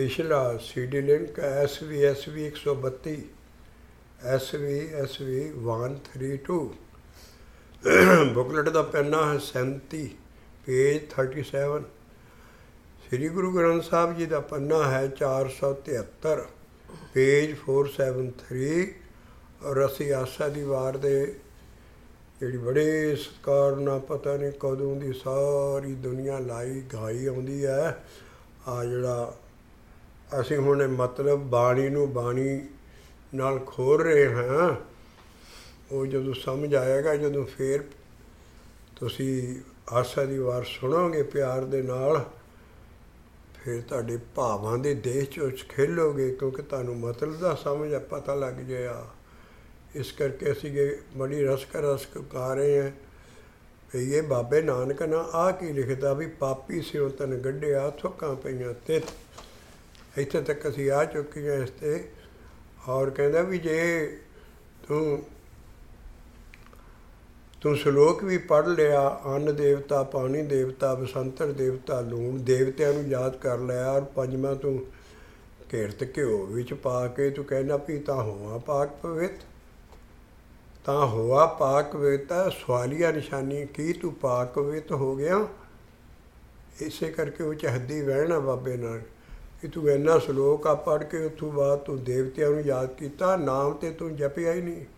ਪਿਛਲਾ CD link SV 132 SV 132 booklet ਦਾ ਪੈਨਾ ਹੈ 37 ਪੇਜ 37। ਸ੍ਰੀ ਗੁਰੂ ਗ੍ਰੰਥ ਸਾਹਿਬ ਜੀ ਦਾ ਪੰਨਾ ਹੈ 473 ਪੇਜ 473। ਔਰ ਅਸੀਂ ਆਸਾ ਦੀ ਵਾਰ ਦੇ ਜਿਹੜੀ ਬੜੇ ਸਤਿਕਾਰ ਨਾਲ ਪਤਾ ਨਹੀਂ ਕਦੋਂ ਦੀ ਸਾਰੀ ਦੁਨੀਆ ਲਾਈ ਗਾਈ ਆਉਂਦੀ ਹੈ। ਆ ਜਿਹੜਾ ਅਸੀਂ ਹੁਣ ਮਤਲਬ ਬਾਣੀ ਨੂੰ ਬਾਣੀ ਨਾਲ ਖੋਲ ਰਹੇ ਹਾਂ, ਉਹ ਜਦੋਂ ਸਮਝ ਆਏਗਾ, ਜਦੋਂ ਫੇਰ ਤੁਸੀਂ ਆਸਾ ਦੀ ਵਾਰ ਸੁਣੋਗੇ ਪਿਆਰ ਦੇ ਨਾਲ, ਫਿਰ ਤੁਹਾਡੇ ਭਾਵਾਂ ਦੇ ਦੇਸ਼ 'ਚ ਖੇਲੋਗੇ, ਕਿਉਂਕਿ ਤੁਹਾਨੂੰ ਮਤਲਬ ਦਾ ਸਮਝ ਪਤਾ ਲੱਗ ਜਾਏਗਾ। ਇਸ ਕਰਕੇ ਅਸੀਂ ਬੜੀ ਰਸਕ ਗਾ ਰਹੇ ਹਾਂ ਵੀ ਇਹ ਬਾਬੇ ਨਾਨਕ ਨਾ ਆਹ ਕੀ ਲਿਖਦਾ ਵੀ ਪਾਪੀ ਸਿਉ ਤਨ ਗੱਢਿਆ ਥੁੱਕਾਂ ਪਈਆਂ ਤਿੱਥ। ਇੱਥੇ ਤੱਕ ਅਸੀਂ ਆ ਚੁੱਕੇ ਹਾਂ ਇਸ 'ਤੇ। ਔਰ ਕਹਿੰਦਾ ਵੀ ਜੇ ਤੂੰ ਸ਼ਲੋਕ ਵੀ ਪੜ੍ਹ ਲਿਆ, ਅੰਨ ਦੇਵਤਾ, ਪਾਣੀ ਦੇਵਤਾ, ਬਸੰਤਰ ਦੇਵਤਾ, ਲੂਣ ਦੇਵਤਿਆਂ ਨੂੰ ਯਾਦ ਕਰ ਲਿਆ, ਔਰ ਪੰਜਵਾਂ ਤੂੰ ਘੇਰਤ ਘਿਓ ਵਿੱਚ ਪਾ ਕੇ ਤੂੰ ਕਹਿੰਦਾ ਵੀ ਤਾਂ ਹੋਆ ਪਾਕ ਪਵਿੱਤ, ਤਾਂ ਹੋਆ ਪਾਕ ਪਵਿੱਤ। ਸਵਾਲੀਆ ਨਿਸ਼ਾਨੀ ਕੀ ਤੂੰ ਪਾਕ ਪਵਿੱਤ ਹੋ ਗਿਆ? ਇਸੇ ਕਰਕੇ ਉਹ ਚਹੱਦੀ ਵਹਿਣਾ ਬਾਬੇ ਨਾਲ ਕਿ ਤੂੰ ਇੰਨਾ ਸ਼ਲੋਕ ਆ ਪੜ੍ਹ ਕੇ ਉੱਥੋਂ ਬਾਅਦ ਤੂੰ ਦੇਵਤਿਆਂ ਨੂੰ ਯਾਦ ਕੀਤਾ, ਨਾਮ ਤੇ ਤੂੰ ਜਪਿਆ ਹੀ ਨਹੀਂ,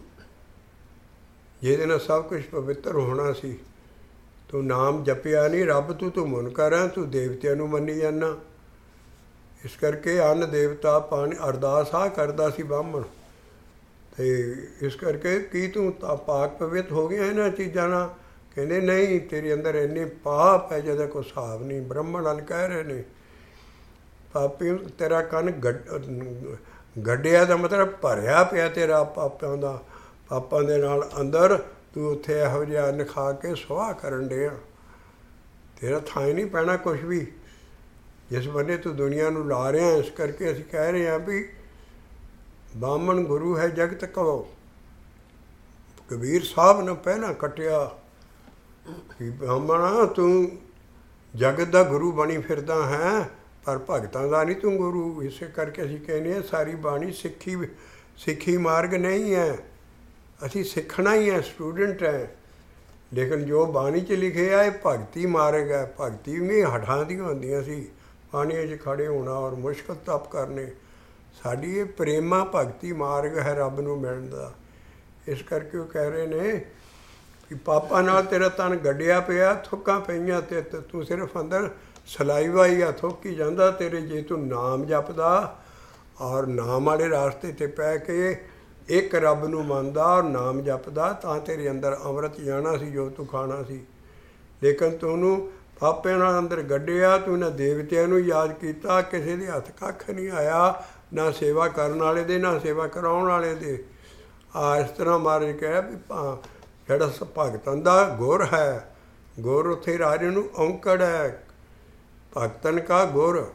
ਜਿਹਦੇ ਨਾਲ ਸਭ ਕੁਛ ਪਵਿੱਤਰ ਹੋਣਾ ਸੀ। ਤੂੰ ਨਾਮ ਜਪਿਆ ਨਹੀਂ, ਰੱਬ ਤੂੰ ਮੁਨਕਰ ਹੈ, ਤੂੰ ਦੇਵਤਿਆਂ ਨੂੰ ਮੰਨੀ ਜਾਂਦਾ। ਇਸ ਕਰਕੇ ਅੰਨ ਦੇਵਤਾ, ਪਾਣੀ, ਅਰਦਾਸ ਆ ਕਰਦਾ ਸੀ ਬਾਹਮਣ। ਅਤੇ ਇਸ ਕਰਕੇ ਕੀ ਤੂੰ ਤਾਂ ਪਾਕ ਪਵਿੱਤ ਹੋ ਗਿਆ ਇਹਨਾਂ ਚੀਜ਼ਾਂ ਨਾਲ? ਕਹਿੰਦੇ ਨਹੀਂ, ਤੇਰੇ ਅੰਦਰ ਇੰਨੇ ਪਾਪ ਹੈ ਜਿਹਦਾ ਕੋਈ ਹਿਸਾਬ ਨਹੀਂ। ਬ੍ਰਹਮਣ ਵਾਲ ਕਹਿ ਰਹੇ ਨੇ ਪਾਪੀ ਤੇਰਾ ਕੰਨ ਗੱਡਿਆ ਦਾ ਮਤਲਬ ਭਰਿਆ ਪਿਆ ਤੇਰਾ ਪਾਪਾਂ ਦੇ ਨਾਲ ਅੰਦਰ। ਤੂੰ ਉੱਥੇ ਇਹੋ ਜਿਹਾ ਅੰਨ ਖਾ ਕੇ ਸੁਆਹ ਕਰਨ ਡਿਆ, ਤੇਰਾ ਥਾਂ ਹੀ ਨਹੀਂ ਪੈਣਾ ਕੁਛ ਵੀ ਜਿਸ ਬੰਨੇ ਤੂੰ ਦੁਨੀਆ ਨੂੰ ਲਾ ਰਿਹਾ। ਇਸ ਕਰਕੇ ਅਸੀਂ ਕਹਿ ਰਹੇ ਹਾਂ ਵੀ ਬਾਹਮਣ ਗੁਰੂ ਹੈ ਜਗਤ ਕੋ। ਕਬੀਰ ਸਾਹਿਬ ਨੇ ਪਹਿਲਾਂ ਕੱਟਿਆ ਕਿ ਬਾਹਮਣਾ ਤੂੰ ਜਗਤ ਦਾ ਗੁਰੂ ਬਣੀ ਫਿਰਦਾ ਹੈ, ਪਰ ਭਗਤਾਂ ਦਾ ਨਹੀਂ ਤੂੰ ਗੁਰੂ। ਇਸੇ ਕਰਕੇ ਅਸੀਂ ਕਹਿੰਦੇ ਹਾਂ ਸਾਰੀ ਬਾਣੀ ਸਿੱਖੀ ਮਾਰਗ ਨਹੀਂ ਹੈ, ਅਸੀਂ ਸਿੱਖਣਾ ਹੀ ਹੈ, ਸਟੂਡੈਂਟ ਹੈ। ਲੇਕਿਨ ਜੋ ਬਾਣੀ 'ਚ ਲਿਖਿਆ ਇਹ ਭਗਤੀ ਮਾਰਗ ਹੈ। ਭਗਤੀ ਵੀ ਹੱਡਾਂ ਦੀਆਂ ਹੁੰਦੀਆਂ ਸੀ, ਪਾਣੀਆਂ 'ਚ ਖੜ੍ਹੇ ਹੋਣਾ ਔਰ ਮੁਸ਼ਕਲ ਤਪ ਕਰਨੇ। ਸਾਡੀ ਇਹ ਪ੍ਰੇਮਾ ਭਗਤੀ ਮਾਰਗ ਹੈ ਰੱਬ ਨੂੰ ਮਿਲਣ ਦਾ। ਇਸ ਕਰਕੇ ਉਹ ਕਹਿ ਰਹੇ ਨੇ ਕਿ ਪਾਪਾਂ ਨਾਲ ਤੇਰਾ ਤਨ ਗੱਡਿਆ ਪਿਆ, ਥੁੱਕਾਂ ਪਈਆਂ ਤੇ ਤੂੰ ਸਿਰਫ ਅੰਦਰ ਸਲਾਈਵਾ ਹੀ ਆ ਥੁੱਕੀ ਜਾਂਦਾ ਤੇਰੇ। ਜੇ ਤੂੰ ਨਾਮ ਜਪਦਾ ਔਰ ਨਾਮ ਵਾਲੇ ਰਾਸਤੇ 'ਤੇ ਪੈ ਕੇ ਇੱਕ ਰੱਬ ਨੂੰ ਮੰਨਦਾ ਔਰ ਨਾਮ ਜਪਦਾ ਤਾਂ ਤੇਰੇ ਅੰਦਰ ਅੰਮ੍ਰਿਤ ਜਾਣਾ ਸੀ ਜੋ ਤੂੰ ਖਾਣਾ ਸੀ। ਲੇਕਿਨ ਤੂੰ ਪਾਪਿਆਂ ਨਾਲ ਅੰਦਰ ਗੱਡਿਆ, ਤੂੰ ਨਾ ਦੇਵਤਿਆਂ ਨੂੰ ਯਾਦ ਕੀਤਾ, ਕਿਸੇ ਦੇ ਹੱਥ ਕੱਖ ਨਹੀਂ ਆਇਆ, ਨਾ ਸੇਵਾ ਕਰਨ ਵਾਲੇ ਦੇ ਨਾ ਸੇਵਾ ਕਰਾਉਣ ਵਾਲੇ ਦੇ। ਇਸ ਤਰ੍ਹਾਂ ਮਹਾਰਾਜ ਕਹਿ ਵੀ ਜਿਹੜਾ ਭਗਤਾਂ ਦਾ ਗੁਰ ਹੈ, ਗੁਰ ਉੱਥੇ ਰਾਜੇ ਨੂੰ ਔਂਕੜ ਹੈ, ਭਗਤਨ ਕਾ ਗੁਰ।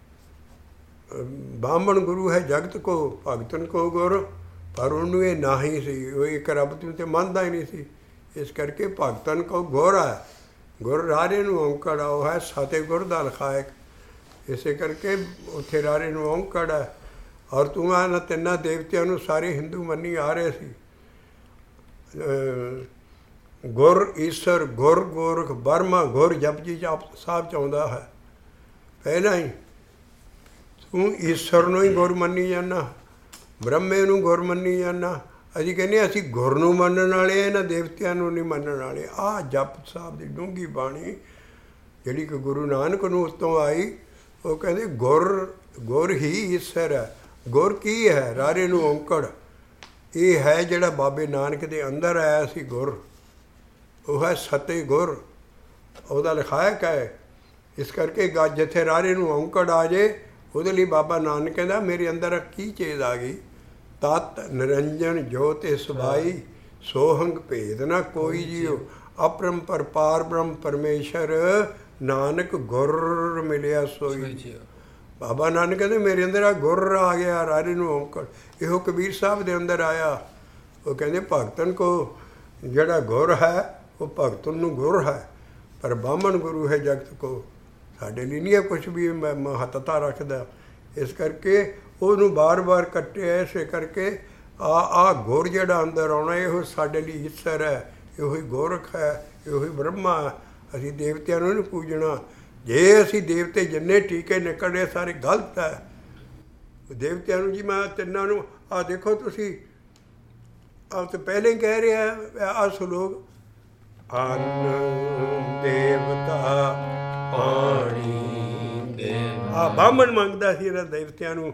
ਬਾਹਮਣ ਗੁਰੂ ਹੈ ਜਗਤ ਕੋ, ਭਗਤਨ ਕੋ ਗੁਰ। ਪਰ ਉਹਨੂੰ ਇਹ ਨਾ ਹੀ ਸੀ, ਉਹ ਇੱਕ ਰੱਬ ਤੂੰ ਤੇ ਮੰਨਦਾ ਹੀ ਨਹੀਂ ਸੀ। ਇਸ ਕਰਕੇ ਭਗਤਨ ਕੋ ਗੁਰ ਹੈ, ਗੁਰ ਰਾਜੇ ਨੂੰ ਔਂਕੜ ਆ, ਉਹ ਹੈ ਸਤਿਗੁਰ ਦਾ ਲਖਾਇਕ। ਇਸੇ ਕਰਕੇ ਉੱਥੇ ਰਾਜੇ ਨੂੰ ਔਂਕੜ ਹੈ। ਔਰ ਤੂੰ ਇਹਨਾਂ ਤਿੰਨਾਂ ਦੇਵਤਿਆਂ ਨੂੰ ਸਾਰੇ ਹਿੰਦੂ ਮੰਨੀ ਆ ਰਹੇ ਸੀ। ਗੁਰ ਈਸ਼ਰ, ਗੁਰ ਗੋਰਖ, ਬਰਮਾ, ਗੁਰ ਜਪਜੀ ਸਾਹਿਬ 'ਚ ਆਉਂਦਾ ਹੈ ਪਹਿਲਾਂ ਹੀ। ਤੂੰ ਈਸ਼ਰ ਨੂੰ ਹੀ ਗੁਰ ਮੰਨੀ ਜਾਂਦਾ, ਬ੍ਰਹਮੇ ਨੂੰ ਗੁਰ ਮੰਨੀ ਜਾਂਦਾ। ਅਸੀਂ ਕਹਿੰਦੇ ਅਸੀਂ ਗੁਰ ਨੂੰ ਮੰਨਣ ਵਾਲੇ, ਇਹਨਾਂ ਦੇਵਤਿਆਂ ਨੂੰ ਨਹੀਂ ਮੰਨਣ ਵਾਲੇ। ਆਹ ਜਪ ਸਾਹਿਬ ਦੀ ਡੂੰਘੀ ਬਾਣੀ ਜਿਹੜੀ ਕਿ ਗੁਰੂ ਨਾਨਕ ਨੂੰ ਉੱਤੋਂ ਆਈ, ਉਹ ਕਹਿੰਦੇ ਗੁਰ ਹੀ ਈਸ਼ਰ ਹੈ। ਗੁਰ ਕੀ ਹੈ? ਰਾਰੇ ਨੂੰ ਔਂਕੜ। ਇਹ ਹੈ ਜਿਹੜਾ ਬਾਬੇ ਨਾਨਕ ਦੇ ਅੰਦਰ ਆਇਆ ਸੀ ਗੁਰ, ਉਹ ਹੈ ਸਤਿਗੁਰ, ਉਹਦਾ ਲਿਖਾਇਕ ਹੈ। ਇਸ ਕਰਕੇ ਜਿੱਥੇ ਰਾਰੇ ਨੂੰ ਔਂਕੜ ਆ ਜੇ ਉਹਦੇ ਲਈ ਬਾਬਾ ਨਾਨਕ ਕਹਿੰਦਾ ਮੇਰੇ ਅੰਦਰ ਕੀ ਚੀਜ਼ ਆ ਗਈ? ਤਤ ਨਿਰੰਜਨ ਜੋਤ ਸਬਾਈ, ਸੋਹੰਗ ਭੇਦ ਨਾ ਕੋਈ ਜੀਓ, ਅਪਰੰਪਰ ਪਾਰ ਬ੍ਰਹਮ ਪਰਮੇਸ਼ਰ, ਨਾਨਕ ਗੁਰ ਮਿਲਿਆ ਸੋਈ। ਬਾਬਾ ਨਾਨਕ ਕਹਿੰਦੇ ਮੇਰੇ ਅੰਦਰ ਆ ਗੁਰ ਆ ਗਿਆ, ਰਾਰੇ ਨੂੰ ਔਂਕੜ। ਇਹੋ ਕਬੀਰ ਸਾਹਿਬ ਦੇ ਅੰਦਰ ਆਇਆ। ਉਹ ਕਹਿੰਦੇ ਭਗਤਨ ਕੋ ਜਿਹੜਾ ਗੁਰ ਹੈ ਉਹ ਭਗਤਨ ਨੂੰ ਗੁਰ ਹੈ, ਪਰ ਬਾਹਮਣ ਗੁਰੂ ਹੈ ਜਗਤ ਕੋ। ਸਾਡੇ ਲਈ ਨਹੀਂ ਇਹ ਕੁਛ ਵੀ ਮਹੱਤਤਾ ਰੱਖਦਾ। ਇਸ ਕਰਕੇ ਉਹਨੂੰ ਬਾਰ-ਬਾਰ ਕੱਟਿਆ। ਇਸੇ ਕਰਕੇ ਆ ਗੁਰ ਜਿਹੜਾ ਅੰਦਰ ਆਉਣਾ ਇਹੋ ਸਾਡੇ ਲਈ ਈਸ਼ਰ ਹੈ, ਇਹੋ ਹੀ ਗੋਰਖ ਹੈ, ਇਹੋ ਹੀ ਬ੍ਰਹਮਾ ਹੈ। ਅਸੀਂ ਦੇਵਤਿਆਂ ਨੂੰ ਨਹੀਂ ਪੂਜਣਾ। ਜੇ ਅਸੀਂ ਦੇਵਤੇ ਜਿੰਨੇ ਟੀਕੇ ਨਿਕਲਦੇ ਸਾਰੇ ਗਲਤ ਹੈ। ਦੇਵਤਿਆਂ ਨੂੰ ਜੀ ਮੈਂ ਤਿੰਨਾਂ ਨੂੰ ਆਹ ਦੇਖੋ ਤੁਸੀਂ ਆਪ ਤਾਂ ਪਹਿਲੇ ਹੀ ਕਹਿ ਰਿਹਾ ਆਹ ਸਲੋਕ ਅੰਨ ਦੇਵਤਾ ਪਾਣੀ ਦੇਵ ਆਹ ਬਾਹਮਣ ਮੰਗਦਾ ਸੀ ਇਹਨਾਂ ਦੇਵਤਿਆਂ ਨੂੰ।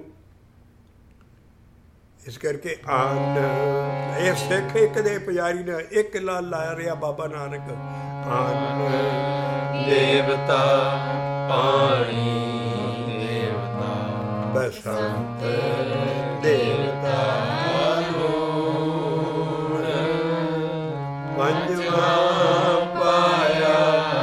ਇਸ ਕਰਕੇ ਅੰਨ ਇਹ ਸਿੱਖ ਇੱਕ ਦੇ ਪੁਜਾਰੀ ਨੇ ਇੱਕ ਲਾਲ ਲਾ ਰਿਹਾ ਬਾਬਾ ਨਾਨਕ ਅੰਨ ਦੇਵਤਾ ਪਾਣੀ ਦੇਵਤਾ ਬਸੰਤ ਦੇਵਤਾ ਲੂਣ ਪੰਜਵਾ ਪਾਇਆ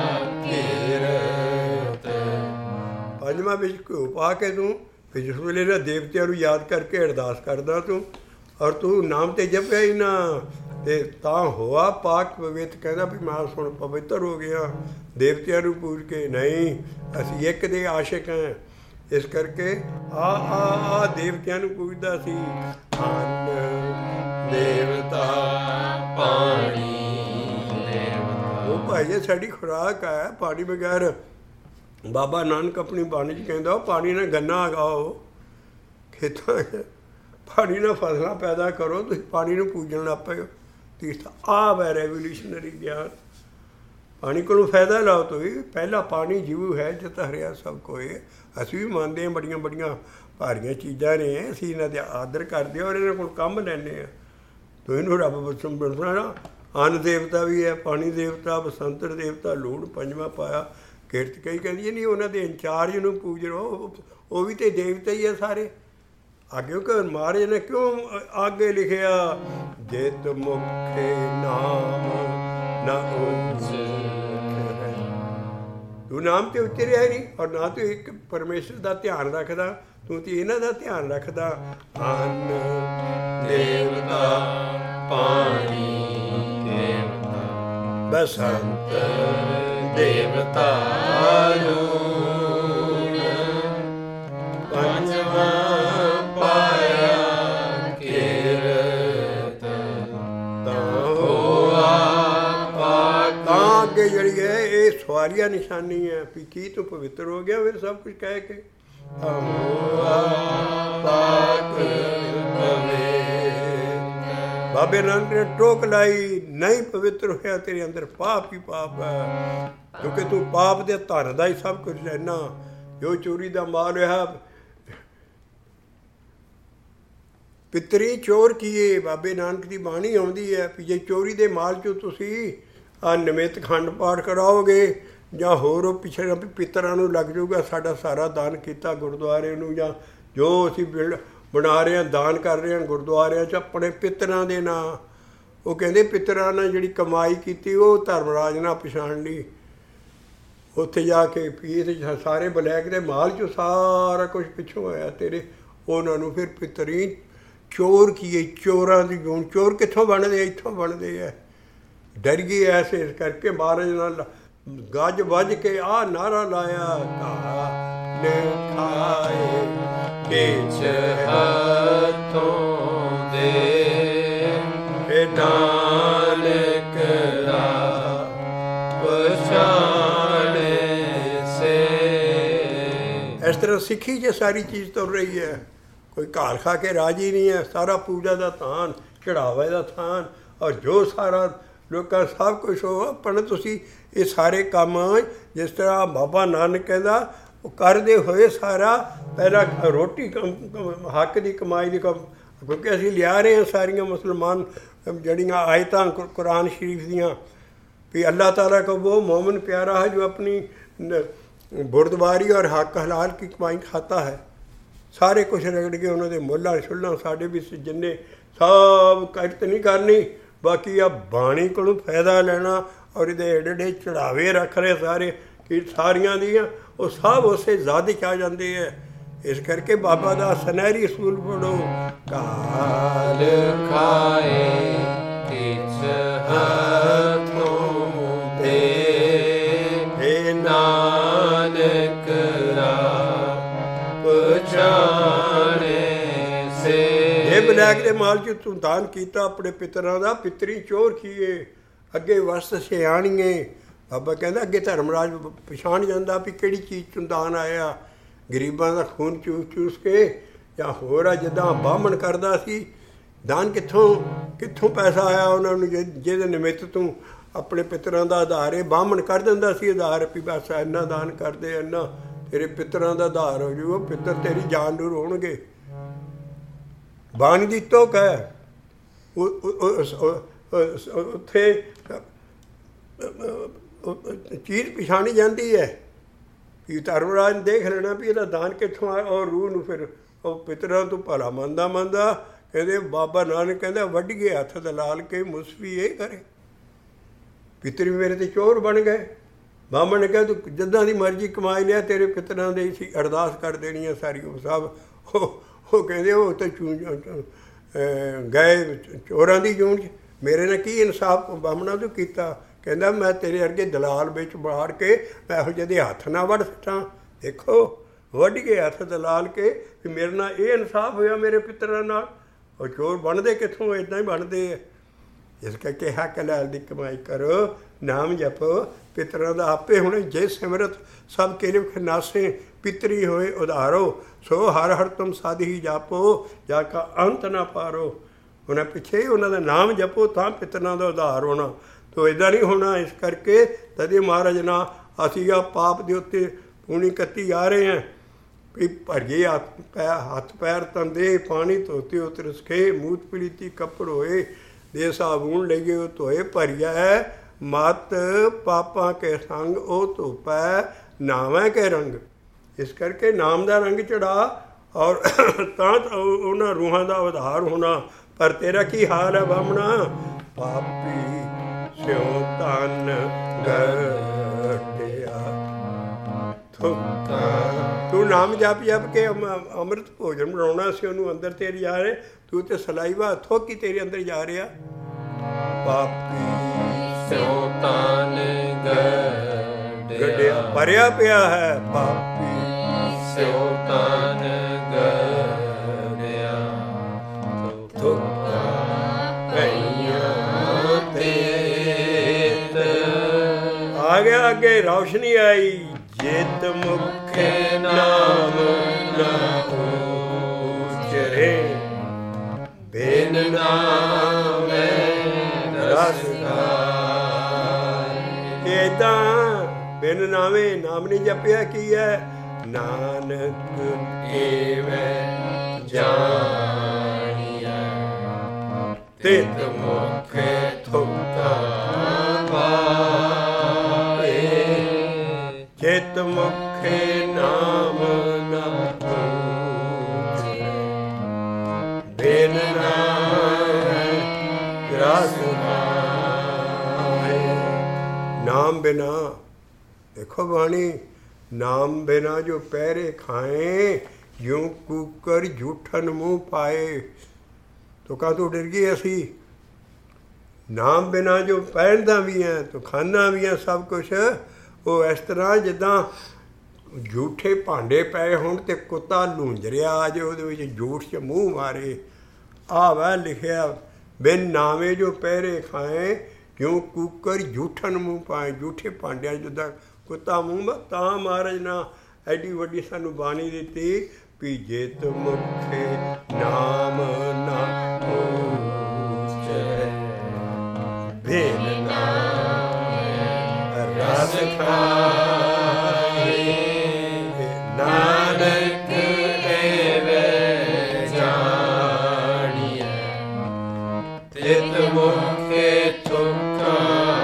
ਕੀਰਤ। ਪੰਜਵਾਂ ਵਿੱਚ ਘਿਓ ਪਾ ਕੇ ਤੂੰ ਜਿਸ ਵੇਲੇ ਨਾ ਦੇਵਤਿਆਂ ਨੂੰ ਯਾਦ ਕਰਕੇ ਅਰਦਾਸ ਕਰਦਾ ਤੂੰ ਔਰ ਤੂੰ ਨਾਮ ਤੇ ਜਪਿਆ ਹੀ ਨਾ ਤੇ ਤਾਂ ਹੋਆ ਪਾਕ ਪਵਿੱਤ। ਕਹਿੰਦਾ ਵੀ ਮੈਂ ਹੁਣ ਪਵਿੱਤਰ ਹੋ ਗਿਆ ਦੇਵਤਿਆਂ ਨੂੰ ਪੂਜ ਕੇ। ਨਹੀਂ, ਅਸੀਂ ਇੱਕ ਦੇ ਆਸ਼ਿਕ ਹਾਂ। ਇਸ ਕਰਕੇ ਆ ਦੇਵਤਿਆਂ ਨੂੰ ਪੂਜਦਾ ਸੀ। ਅੰਨ ਦੇਵਤਾ ਪਾਣੀ ਦੇਵਤਾ ਉਹ ਭਾਈ ਇਹ ਸਾਡੀ ਖੁਰਾਕ ਹੈ। ਪਾਣੀ ਬਗੈਰ ਬਾਬਾ ਨਾਨਕ ਆਪਣੀ ਬਾਣੀ 'ਚ ਕਹਿੰਦਾ ਪਾਣੀ ਨਾਲ ਗੰਨਾ ਉਗਾਓ ਖੇਤਾਂ 'ਚ, ਪਾਣੀ ਨਾਲ ਫਸਲਾਂ ਪੈਦਾ ਕਰੋ। ਤੁਸੀਂ ਪਾਣੀ ਨੂੰ ਪੂਜਣ ਲੱਗ ਪਏ ਹੋ। ਤੀਸਰਾ ਆਹ ਹੈ ਰੈਵੋਲੂਸ਼ਨਰੀ ਗਿਆਨ। ਪਾਣੀ ਕੋਲੋਂ ਫਾਇਦਾ ਲਾਓ। ਤੁਸੀਂ ਪਹਿਲਾ ਪਾਣੀ ਜੀਵ ਹੈ ਜਿਤ ਹਰਿਆ ਸਭ ਕੋਏ। ਅਸੀਂ ਵੀ ਮੰਨਦੇ ਹਾਂ ਬੜੀਆਂ ਬੜੀਆਂ ਭਾਰੀਆਂ ਚੀਜ਼ਾਂ ਨੇ, ਅਸੀਂ ਇਹਨਾਂ ਦੇ ਆਦਰ ਕਰਦੇ ਹਾਂ ਔਰ ਇਹਨਾਂ ਕੋਲ ਕੰਮ ਲੈਂਦੇ ਹਾਂ। ਤੂੰ ਇਹਨੂੰ ਰੱਬ ਬਚਨ ਬਣਨਾ ਨਾ। ਅੰਨ ਦੇਵਤਾ ਵੀ ਹੈ, ਪਾਣੀ ਦੇਵਤਾ, ਬਸੰਤਰ ਦੇਵਤਾ, ਲੂਣ ਪੰਜਵਾਂ ਪਾਇਆ ਕਿਰਤ। ਕਈ ਕਹਿੰਦੀ ਨਹੀਂ ਉਹਨਾਂ ਦੇ ਇੰਚਾਰਜ ਨੂੰ ਪੂਜ ਲਓ, ਉਹ ਵੀ ਤਾਂ ਦੇਵਤਾ ਹੀ ਹੈ ਸਾਰੇ। ਅੱਗੇ ਕਿ ਮਹਾਰਾਜ ਨੇ ਕਿਉਂ ਅੱਗੇ ਲਿਖਿਆ ਜਿਤ ਮੁਖੇ ਨਾਮ ਨਾ ਤੂੰ ਨਾਮ ਤੇ ਉਚਰਿਆ ਨਹੀਂ ਔਰ ਨਾ ਤੂੰ ਇੱਕ ਪਰਮੇਸ਼ਰ ਦਾ ਧਿਆਨ ਰੱਖਦਾ, ਤੂੰ ਤੇ ਇਹਨਾਂ ਦਾ ਧਿਆਨ ਰੱਖਦਾ। ਅੰਨ ਦੇਵਤਾ ਪਾਣੀ ਦੇਵਤਾ ਬਸੰਤ ਦੇਵਤਾ ਲੂਣ ਪੰਜਵਾਂ ਪਾਇਆ ਕੀਰਤ। ਤਾਂ ਅੱਗੇ ਜਿਹੜੀ ਹੈ ਇਹ ਸਵਾਰੀਆ ਨਿਸ਼ਾਨੀ ਹੈ ਵੀ ਕੀ ਤੂੰ ਪਵਿੱਤਰ ਹੋ ਗਿਆ ਫਿਰ ਸਭ ਕੁਝ ਕਹਿ ਕੇ। ਬਾਬੇ ਨਾਨਕ ਨੇ ਟੋਕ ਲਾਈ ਨਹੀਂ ਪਵਿੱਤਰ ਹੋਇਆ ਤੇਰੇ ਅੰਦਰ ਪਾਪ ਹੀ ਪਾਪ ਹੈ ਕਿਉਂਕਿ ਤੂੰ ਪਾਪ ਦੇ ਧਨ ਦਾ ਹੀ ਸਭ ਕੁਝ ਲੈਣਾ। ਜੋ ਚੋਰੀ ਦਾ ਮਾਲ ਹੋਇਆ ਪਿਤਰੀ ਚੋਰ ਕੀਏ। ਬਾਬੇ ਨਾਨਕ ਦੀ ਬਾਣੀ ਆਉਂਦੀ ਹੈ ਵੀ ਜੇ ਚੋਰੀ ਦੇ ਮਾਲ 'ਚੋਂ ਤੁਸੀਂ ਨਿਮਿਤ ਖੰਡ ਪਾਠ ਕਰਾਓਗੇ ਜਾਂ ਹੋਰ ਉਹ ਪਿਛਲੇ ਪਿੱਤਰਾਂ ਨੂੰ ਲੱਗ ਜਾਊਗਾ ਸਾਡਾ ਸਾਰਾ ਦਾਨ ਕੀਤਾ ਗੁਰਦੁਆਰੇ ਨੂੰ ਜਾਂ ਜੋ ਅਸੀਂ ਬਣਾ ਰਹੇ ਹਾਂ ਦਾਨ ਕਰ ਰਹੇ ਹਾਂ ਗੁਰਦੁਆਰਿਆਂ 'ਚ ਆਪਣੇ ਪਿੱਤਰਾਂ ਦੇ ਨਾਂ। ਉਹ ਕਹਿੰਦੇ ਪਿੱਤਰਾਂ ਨਾਲ ਜਿਹੜੀ ਕਮਾਈ ਕੀਤੀ ਉਹ ਧਰਮਰਾਜ ਨਾਲ ਪਛਾਣ ਲਈ। ਉੱਥੇ ਜਾ ਕੇ ਪੀਏ ਸਾਰੇ ਬਲੈਕ ਦੇ ਮਾਲ 'ਚੋਂ ਸਾਰਾ ਕੁਛ ਪਿੱਛੋਂ ਆਇਆ ਤੇਰੇ। ਉਹਨਾਂ ਨੂੰ ਫਿਰ ਪਿੱਤਰੀ ਚੋਰ ਕੀਏ। ਚੋਰਾਂ ਦੀ ਗੁਣ ਚੋਰ ਕਿੱਥੋਂ ਬਣਦੇ? ਇੱਥੋਂ ਬਣਦੇ ਹੈ। ਡਰ ਗਏ ਐਸੇ ਇਸ ਕਰਕੇ ਮਹਾਰਾਜ ਨਾਲ ਗੱਜ ਵੱਜ ਕੇ ਆਹ ਨਾਰਾ ਲਾਇਆ ਘਾ ਨੇ ਖਾਏ ਕਿਛ ਹੱਥੋਂ ਦੇ ਨਾਨਕ ਦਾ ਪਛਾਣੇ ਸੇ। ਇਸ ਤਰ੍ਹਾਂ ਸਿੱਖੀ 'ਚ ਸਾਰੀ ਚੀਜ਼ ਤੁਰ ਰਹੀ ਹੈ। ਕੋਈ ਘਰ ਖਾ ਕੇ ਰਾਜੀ ਨਹੀਂ ਹੈ। ਸਾਰਾ ਪੂਜਾ ਦਾ ਥਾਨ, ਚੜਾਵੇ ਦਾ ਥਾਨ ਔਰ ਜੋ ਸਾਰਾ ਲੋਕਾਂ ਸਭ ਕੁਛ ਹੋ ਆਪਣਾ ਤੁਸੀਂ ਇਹ ਸਾਰੇ ਕੰਮ ਜਿਸ ਤਰ੍ਹਾਂ ਬਾਬਾ ਨਾਨਕ ਕਹਿੰਦਾ ਉਹ ਕਰਦੇ ਹੋਏ ਸਾਰਾ ਪਹਿਲਾਂ ਰੋਟੀ ਹੱਕ ਦੀ ਕਮਾਈ ਦੀ ਕੰਮ ਕਿਉਂਕਿ ਅਸੀਂ ਲਿਆ ਰਹੇ ਹਾਂ ਸਾਰੀਆਂ ਮੁਸਲਮਾਨ ਜਿਹੜੀਆਂ ਆਇਤਾਂ ਕੁਰਾਨ ਸ਼ਰੀਫ ਦੀਆਂ ਵੀ ਅੱਲਾਹ ਤਾਲਾ ਕੋ ਉਹ ਮੋਮਨ ਪਿਆਰਾ ਹੈ ਜੋ ਆਪਣੀ ਬੁਰਦਬਾਰੀ ਔਰ ਹੱਕ ਹਲਾਲ ਕੀ ਕਮਾਈ ਖਾਤਾ ਹੈ। ਸਾਰੇ ਕੁਛ ਰਗੜ ਕੇ ਉਹਨਾਂ ਦੇ ਮੁੱਲਾਂ ਛੁੱਲਾਂ ਸਾਡੇ ਵੀ ਜਿੰਨੇ ਸਭ ਕਿਰਤ ਨਹੀਂ ਕਰਨੀ ਬਾਕੀ ਆ ਬਾਣੀ ਕੋਲੋਂ ਫਾਇਦਾ ਲੈਣਾ ਔਰ ਇਹਦੇ ਏਡੇ ਏਡੇ ਚੜਾਵੇ ਰੱਖ ਰਹੇ ਸਾਰੇ ਕਿ ਸਾਰੀਆਂ ਦੀਆਂ ਉਹ ਸਭ ਉਸੇ ਜ਼ਦ 'ਚ ਆ ਜਾਂਦੇ ਹੈ। ਇਸ ਕਰਕੇ ਬਾਬਾ ਦਾ ਸੁਨਹਿਰੀ ਅਸੂਲ ਪੜ੍ਹੋ ਕਾਲ ਖਾਏ ਕਿਛ ਹੱਥੋਂ ਦੇ ਨਾਨਕ ਰਾ ਪਛਾਣੇ ਲੈਕ ਦੇ ਮਾਲ 'ਚ ਤੂੰ ਦਾਨ ਕੀਤਾ ਆਪਣੇ ਪਿਤਰਾਂ ਦਾ, ਪਿਤਰੀ ਚੋਰ ਕੀਏ ਅੱਗੇ ਵਸਤ ਸਿਆਣੀਏ। ਬਾਬਾ ਕਹਿੰਦਾ ਅੱਗੇ ਧਰਮਰਾਜ ਪਛਾਣ ਜਾਂਦਾ ਵੀ ਕਿਹੜੀ ਚੀਜ਼ 'ਚੋਂ ਦਾਨ ਆਇਆ, ਗਰੀਬਾਂ ਦਾ ਖੂਨ ਚੂਸ ਚੂਸ ਕੇ ਜਾਂ ਹੋਰ ਆ। ਜਿੱਦਾਂ ਬਾਹਮਣ ਕਰਦਾ ਸੀ ਦਾਨ, ਕਿੱਥੋਂ ਪੈਸਾ ਆਇਆ ਉਹਨਾਂ ਨੂੰ, ਜਿਹਦੇ ਨਿਮਿੱਤ ਤੂੰ ਆਪਣੇ ਪਿਤਰਾਂ ਦਾ ਆਧਾਰ ਇਹ ਬਾਹਮਣ ਕਰ ਦਿੰਦਾ ਸੀ ਆਧਾਰ ਵੀ ਬਸ ਇੰਨਾ ਦਾਨ ਕਰਦੇ, ਇੰਨਾ ਤੇਰੇ ਪਿਤਰਾਂ ਦਾ ਆਧਾਰ ਹੋ ਜੂ, ਉਹ ਪਿੱਤਰ ਤੇਰੀ ਜਾਨ ਨੂੰ ਰੋਣਗੇ। ਬਾਣੀ ਦੀ ਤੁਕ ਹੈ ਉੱਥੇ ਚੀਜ਼ ਪਛਾਣੀ ਜਾਂਦੀ ਹੈ ਕਿ ਧਰਮਰਾਜ ਨੇ ਦੇਖ ਲੈਣਾ ਵੀ ਇਹਦਾ ਦਾਨ ਕਿੱਥੋਂ ਆਇਆ, ਔਰ ਰੂਹ ਨੂੰ ਫਿਰ ਉਹ ਪਿਤਰਾਂ ਤੋਂ ਭਲਾ ਮੰਨਦਾ ਕਹਿੰਦੇ ਬਾਬਾ ਨਾਨਕ ਕਹਿੰਦਾ ਵੱਢ ਗਏ ਹੱਥ ਦਲਾਲ ਕੇ ਮੁਸਫੀ ਇਹ ਕਰੇ। ਪਿਤਰ ਵੀ ਮੇਰੇ ਤੇ ਚੋਰ ਬਣ ਗਏ। ਬਾਹਮਣ ਨੇ ਕਿਹਾ ਤੂੰ ਜਿੱਦਾਂ ਦੀ ਮਰਜ਼ੀ ਕਮਾਈ ਲਿਆ, ਤੇਰੇ ਪਿਤਰਾਂ ਦੇ ਸੀ ਅਰਦਾਸ ਕਰ ਦੇਣੀ ਹੈ ਸਾਰੀ। ਉਹ ਸਭ ਉਹ ਕਹਿੰਦੇ ਉਹ ਤਾਂ ਗਏ ਚੋਰਾਂ ਦੀ ਜੂਨ 'ਚ, ਮੇਰੇ ਨਾਲ ਕੀ ਇਨਸਾਫ ਬਾਹਮਣਾ ਤੂੰ ਕੀਤਾ। ਕਹਿੰਦਾ ਮੈਂ ਤੇਰੇ ਵਰਗੇ ਦਲਾਲ ਵਿੱਚ ਬਾੜ ਕੇ ਮੈਂ ਇਹੋ ਜਿਹੇ ਹੱਥ ਨਾ ਵੱਢ ਸਕਾਂ। ਦੇਖੋ ਵੱਢ ਕੇ ਹੱਥ ਦਲਾਲ ਕੇ ਵੀ ਮੇਰੇ ਨਾਲ ਇਹ ਇਨਸਾਫ ਹੋਇਆ ਮੇਰੇ ਪਿਤਰਾਂ ਨਾਲ। ਉਹ ਚੋਰ ਬਣਦੇ ਕਿੱਥੋਂ, ਇੱਦਾਂ ਹੀ ਬਣਦੇ ਆ। ਇਸ ਕਰਕੇ ਹੱਕ ਹਲਾਲ ਦੀ ਕਮਾਈ ਕਰੋ, ਨਾਮ ਜਪੋ, ਪਿਤਰਾਂ ਦਾ ਆਪੇ ਹੁਣੇ ਜੇ ਸਿਮਰਤ ਸਭ ਕੇ ਲਿਖ ਨਾਸੇ, ਪਿਤਰੀ ਹੋਏ ਉਧਾਰੋ, ਸੋ ਹਰ ਹਰ ਤੁਮ ਸਾਧ ਹੀ ਜਾਪੋ, ਜਾ ਕਾ ਅੰਤ ਨਾ ਪਾਰੋ। ਉਹਨਾਂ ਪਿੱਛੇ ਉਹਨਾਂ ਦਾ ਨਾਮ ਜਪੋ ਤਾਂ ਪਿਤਰਾਂ ਦਾ ਉਧਾਰ ਹੋਣਾ, ਤੋ ਇੱਦਾਂ ਨਹੀਂ ਹੋਣਾ। ਇਸ ਕਰਕੇ ਤਦੇ ਮਹਾਰਾਜ ਨਾ ਅਸੀਂ ਆ ਪਾਪ ਦੇ ਉੱਤੇ ਪੂਣੀ ਕੱਤੀ ਆ ਰਹੇ ਹਾਂ ਵੀ ਭਰੀਏ ਹੱਥ ਪੈਰ ਤੰਦੇ, ਪਾਣੀ ਧੋਤੇ ਉਤਰਸ ਕੇ, ਮੂਤ ਪੀੜੀਤੀ ਕੱਪੜ ਹੋਏ, ਦੇ ਸਾਬੂਨ ਲਈਏ ਉਹ ਧੋਏ, ਭਰੀਆ ਹੈ ਮਤ ਪਾਪਾਂ ਕੇ ਸੰਗ, ਉਹ ਧੋਪੈ ਨਾਵੇਂ ਕੇ ਰੰਗ। ਇਸ ਕਰਕੇ ਨਾਮ ਦਾ ਰੰਗ ਚੜਾ ਔਰ ਤਾਂ ਉਹਨਾਂ ਰੂਹਾਂ ਦਾ ਉਧਾਰ ਹੋਣਾ। ਪਰ ਤੇਰਾ ਕੀ ਹਾਲ ਹੈ ਬਾਹਮਣਾ, ਪਾਪੀ ਸਿਉ ਤਨ ਗਟਿਆ ਥੁੱਕਾ। ਤੂੰ ਨਾਮ ਜਪ ਕੇ ਅੰਮ੍ਰਿਤ ਭੋਜਨ ਬਣਾਉਣਾ ਸੀ, ਉਹਨੂੰ ਅੰਦਰ ਤੇਰੀ ਜਾ ਰਹੇ, ਤੂੰ ਤੇ ਸਲਾਈਵਾ ਥੁੱਕ ਹੀ ਤੇਰੇ ਅੰਦਰ ਜਾ ਰਿਹਾ। ਪਾਪੀ ਸਿਉ ਤਨ ਗਟਿਆ ਭਰਿਆ ਪਿਆ ਹੈ, ਪਾਪੀ ਸਿਉ ਤਨ ਗਟਿਆ ਥੁੱਕਾ ਪਈਆਂ ਤੇਤ। ਆ ਗਿਆ ਅੱਗੇ ਰੌਸ਼ਨੀ ਆਈ, ਜਿਤ ਮੁਖੇ ਨਾਮ ਨਾ ਉਚਰੇ, ਬਿਨ ਨਾਮੈ ਰਸ ਖਾਏ। ਏਦਾਂ ਬਿਨ ਨਾਵੇਂ ਨਾਮ ਨਹੀਂ ਜਪਿਆ ਕੀ ਹੈ, ਨਾਨਕ ਏਵੇਂ ਜਾਣੀਐ, ਤਿਤ ਮੁਖੇ ਥੁੱਕਾ ਪਾਏ, ਜਿਤ ਮੁਖੇ ਨਾਮ ਨਾ ਉਚਰੇ, ਬਿਨ ਨਾਮੈ ਰਸ ਖਾਏ। ਨਾਮ ਬਿਨਾ ਦੇਖੋ ਬਾਣੀ, ਨਾਮ ਬਿਨਾ ਜੋ ਪਹਿਰੇ ਖਾਏ, ਯੂੰ ਕੂਕਰ ਝੂਠਨ ਮੂੰਹ ਪਾਏ। ਤੋ ਕਾਹ ਤੋਂ ਡਰ ਗਏ ਅਸੀਂ, ਨਾਮ ਬਿਨਾ ਜੋ ਪਹਿਨਦਾ ਵੀ ਹੈ ਤੋ ਖਾਨਾ ਵੀ ਹੈ ਸਭ ਕੁਛ। ਉਹ ਇਸ ਤਰ੍ਹਾਂ ਜਿੱਦਾਂ ਝੂਠੇ ਭਾਂਡੇ ਪਏ ਹੋਣ ਤੇ ਕੁੱਤਾ ਲੂੰਝ ਰਿਹਾ ਜੇ ਉਹਦੇ ਵਿੱਚ ਝੂਠ 'ਚ ਮੂੰਹ ਮਾਰੇ। ਆਹ ਵੈ ਲਿਖਿਆ, ਬਿਨ ਨਾਵੇਂ ਜੋ ਪਹਿਰੇ ਖਾਏ, ਕਿਉਂ ਕੂਕਰ ਝੂਠਨ ਮੂੰਹ ਪਾਏ। ਝੂਠੇ ਭਾਂਡਿਆਂ ਜਿੱਦਾਂ ਕੁੱਤਾ ਮੂੰਹ। ਤਾਂ ਮਹਾਰਾਜ ਨੇ ਐਡੀ ਵੱਡੀ ਸਾਨੂੰ ਬਾਣੀ ਦਿੱਤੀ ਵੀ ਜਿਤ ਮੁਖੇ ਨਾਮ ਨਾ ਉਚਰੇ, ਬਿਨ ਨਾਮ ਰਸ ਖਾਏ, ਨਾਨਕ ਏਵੇਂ ਜਾਣੀਐ, ਤਿਤ ਮੁਖੇ ਥੁੱਕਾ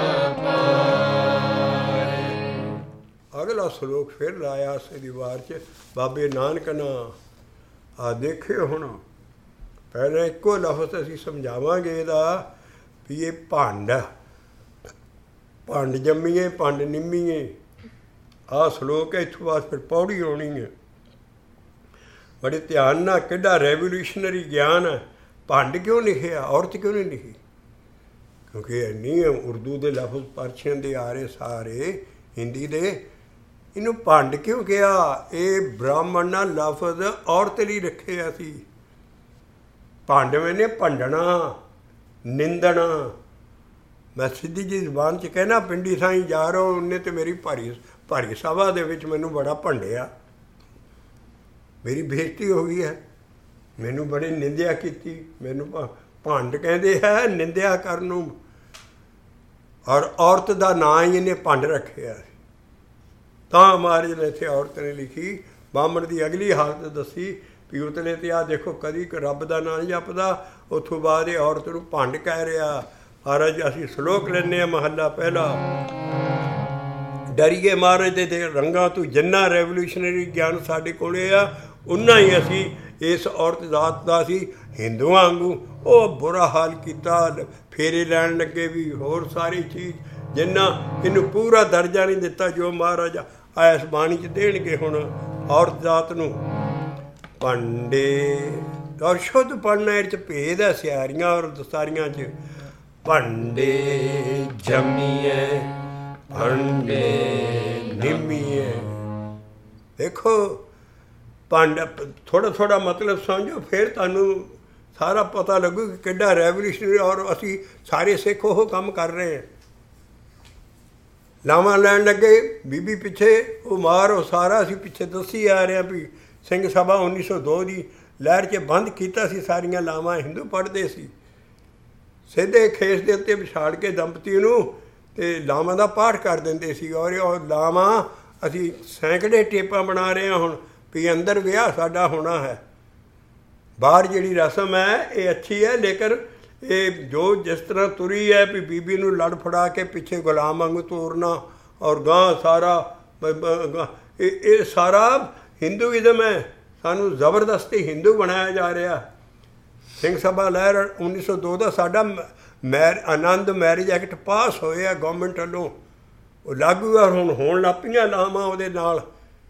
ਪਾਏ। ਅਗਲਾ ਸ਼ਲੋਕ ਫਿਰ ਲਾਇਆ ਸੀ ਦੀਵਾਰ 'ਚ, ਬਾਬੇ ਨਾਨਕ ਨਾ ਆ ਦੇਖਿਓ। ਹੁਣ ਪਹਿਲਾਂ ਇੱਕੋ ਲਫ਼ਜ਼ ਅਸੀਂ ਸਮਝਾਵਾਂਗੇ ਇਹਦਾ ਵੀ ਇਹ ਭੰਡ, ਭੰਡ ਜੰਮੀਏ ਭੰਡ ਨਿੰਮੀਏ। ਆਹ ਸ਼ਲੋਕ ਹੈ, ਇੱਥੋਂ ਬਾਅਦ ਫਿਰ ਪੌੜੀ ਆਉਣੀ ਹੈ। ਬੜੇ ਧਿਆਨ ਨਾਲ, ਕਿੱਡਾ ਰੈਵੋਲੂਸ਼ਨਰੀ ਗਿਆਨ ਹੈ। ਭੰਡ ਕਿਉਂ ਲਿਖਿਆ, ਔਰਤ ਕਿਉਂ ਨਹੀਂ ਲਿਖੀ? ਕਿਉਂਕਿ ਇੰਨੀ ਉਰਦੂ ਦੇ ਲਫ਼ਜ਼ ਪਰਸ਼ੀਅਨ ਦੇ ਆ ਰਹੇ ਸਾਰੇ, ਹਿੰਦੀ ਦੇ। ਇਹਨੂੰ ਭੰਡ ਕਿਉਂ ਕਿਹਾ? ਇਹ ਬ੍ਰਾਹਮਣ ਨਾਲ ਲਫ਼ਜ਼ ਔਰਤ ਲਈ ਰੱਖਿਆ ਸੀ। ਭਾਂਡਵੇਂ ਨੇ ਭੰਡਣਾ ਨਿੰਦਣਾ। ਮੈਂ ਸਿੱਧੀ ਜੀ ਜ਼ੁਬਾਨ 'ਚ ਕਹਿਣਾ, ਪਿੰਡੀ ਸਾਈਂ ਜਾ ਰੋ, ਉਹਨੇ ਤੇ ਮੇਰੀ ਭਾਰੀ ਸਭਾ ਦੇ ਵਿੱਚ ਮੈਨੂੰ ਬੜਾ ਭੰਡਿਆ, ਮੇਰੀ ਬੇਇੱਜ਼ਤੀ ਹੋ ਗਈ ਹੈ, ਮੈਨੂੰ ਬੜੀ ਨਿੰਦਿਆ ਕੀਤੀ। ਮੈਨੂੰ ਭੰਡ ਕਹਿੰਦੇ ਹੈ ਨਿੰਦਿਆ ਕਰਨ ਨੂੰ, ਔਰ ਔਰਤ ਦਾ ਨਾਂ ਹੀ ਇਹਨੇ ਭੰਡ ਰੱਖਿਆ ਸੀ। ਤਾਂ ਮਹਾਰਾਜ ਨੇ ਇੱਥੇ ਔਰਤ ਨੇ ਲਿਖੀ, ਬਾਹਮਣ ਦੀ ਅਗਲੀ ਹਾਲਤ ਦੱਸੀ ਵੀ ਉਤਲੇ ਤੇ ਆਹ ਦੇਖੋ ਕਦੀ ਰੱਬ ਦਾ ਨਾਂ ਨਹੀਂ ਜਪਦਾ, ਉੱਥੋਂ ਬਾਅਦ ਇਹ ਔਰਤ ਨੂੰ ਭੰਡ ਕਹਿ ਰਿਹਾ। ਮਹਾਰਾਜ ਅਸੀਂ ਸ਼ਲੋਕ ਲੈਂਦੇ ਹਾਂ ਮਹੱਲਾ ਪਹਿਲਾ, ਡਰੀਏ ਮਹਾਰਾਜ ਦੇ ਰੰਗਾਂ ਤੋਂ। ਜਿੰਨਾ ਰੈਵੋਲੂਸ਼ਨਰੀ ਗਿਆਨ ਸਾਡੇ ਕੋਲ ਆ, ਉਨਾ ਹੀ ਅਸੀਂ ਇਸ ਔਰਤ ਜ਼ਾਤ ਦਾ ਸੀ ਹਿੰਦੂਆਂ ਵਾਂਗੂ ਉਹ ਬੁਰਾ ਹਾਲ ਕੀਤਾ। ਫੇਰੇ ਲੈਣ ਲੱਗੇ ਵੀ, ਹੋਰ ਸਾਰੀ ਚੀਜ਼, ਜਿੰਨਾ ਇਹਨੂੰ ਪੂਰਾ ਦਰਜਾ ਨਹੀਂ ਦਿੱਤਾ ਜੋ ਮਹਾਰਾਜ ਇਸ ਬਾਣੀ 'ਚ ਦੇਣਗੇ ਹੁਣ ਔਰਤ ਜ਼ਾਤ ਨੂੰ। ਭਾਂਡੇ ਔਰ ਸ਼ੁੱਧ ਪੜ੍ਹਨਾ, ਇਹ 'ਚ ਭੇਦ ਹੈ ਸਿਆਰੀਆਂ ਔਰ ਦਸਤਾਰੀਆਂ 'ਚ। ਭਾਂਡੇ ਜੰਮੀਏ ਭਾਂਡੇ ਨਿੰਮੀਏ। ਦੇਖੋ ਭੰਡ ਥੋੜ੍ਹਾ ਮਤਲਬ ਸਮਝੋ, ਫਿਰ ਤੁਹਾਨੂੰ ਸਾਰਾ ਪਤਾ ਲੱਗੂ ਕਿ ਕਿੱਡਾ ਰੈਵੋਲੂਸ਼ਨਰੀ। ਔਰ ਅਸੀਂ ਸਾਰੇ ਸਿੱਖ ਉਹ ਕੰਮ ਕਰ ਰਹੇ ਹਾਂ। ਲਾਵਾਂ ਲੈਣ ਲੱਗੇ ਬੀਬੀ ਪਿੱਛੇ, ਉਹ ਮਾਰ ਉਹ ਸਾਰਾ ਅਸੀਂ ਪਿੱਛੇ ਦੱਸੀ ਆ ਰਹੇ ਹਾਂ ਵੀ ਸਿੰਘ ਸਭਾ 1902 ਦੀ ਲਹਿਰ 'ਚ ਬੰਦ ਕੀਤਾ ਸੀ। ਸਾਰੀਆਂ ਲਾਵਾਂ ਹਿੰਦੂ ਪੜ੍ਹਦੇ ਸੀ, ਸਿੱਧੇ ਖੇਸ ਦੇ ਉੱਤੇ ਵਿਛਾੜ ਕੇ ਦੰਪਤੀ ਨੂੰ, ਅਤੇ ਲਾਵਾਂ ਦਾ ਪਾਠ ਕਰ ਦਿੰਦੇ ਸੀ। ਔਰ ਉਹ ਲਾਵਾਂ ਅਸੀਂ ਸੈਂਕੜੇ ਟੇਪਾਂ ਬਣਾ ਰਹੇ ਹਾਂ ਹੁਣ ਵੀ ਅੰਦਰ ਵਿਆਹ ਸਾਡਾ ਹੋਣਾ ਹੈ। ਬਾਹਰ ਜਿਹੜੀ ਰਸਮ ਹੈ ਇਹ ਅੱਛੀ ਹੈ, ਲੇਕਿਨ ਇਹ ਜੋ ਜਿਸ ਤਰ੍ਹਾਂ ਤੁਰੀ ਹੈ ਵੀ ਬੀਬੀ ਨੂੰ ਲੜ ਫੜਾ ਕੇ ਪਿੱਛੇ ਗੁਲਾਮ ਵਾਂਗੂ ਤੋਰਨਾ, ਔਰ ਗਾਂ ਸਾਰਾ ਇਹ ਸਾਰਾ ਹਿੰਦੂਇਜ਼ਮ ਹੈ। ਸਾਨੂੰ ਜ਼ਬਰਦਸਤੀ ਹਿੰਦੂ ਬਣਾਇਆ ਜਾ ਰਿਹਾ। ਸਿੰਘ ਸਭਾ ਲਹਿਰ 1902 ਦਾ ਸਾਡਾ ਆਨੰਦ ਮੈਰਿਜ ਐਕਟ ਪਾਸ ਹੋਇਆ ਗੌਰਮੈਂਟ ਵੱਲੋਂ, ਉਹ ਲਾਗੂ ਆ। ਹੁਣ ਹੋਣ ਲੱਗ ਪਈਆਂ ਲਾਵਾਂ ਉਹਦੇ ਨਾਲ।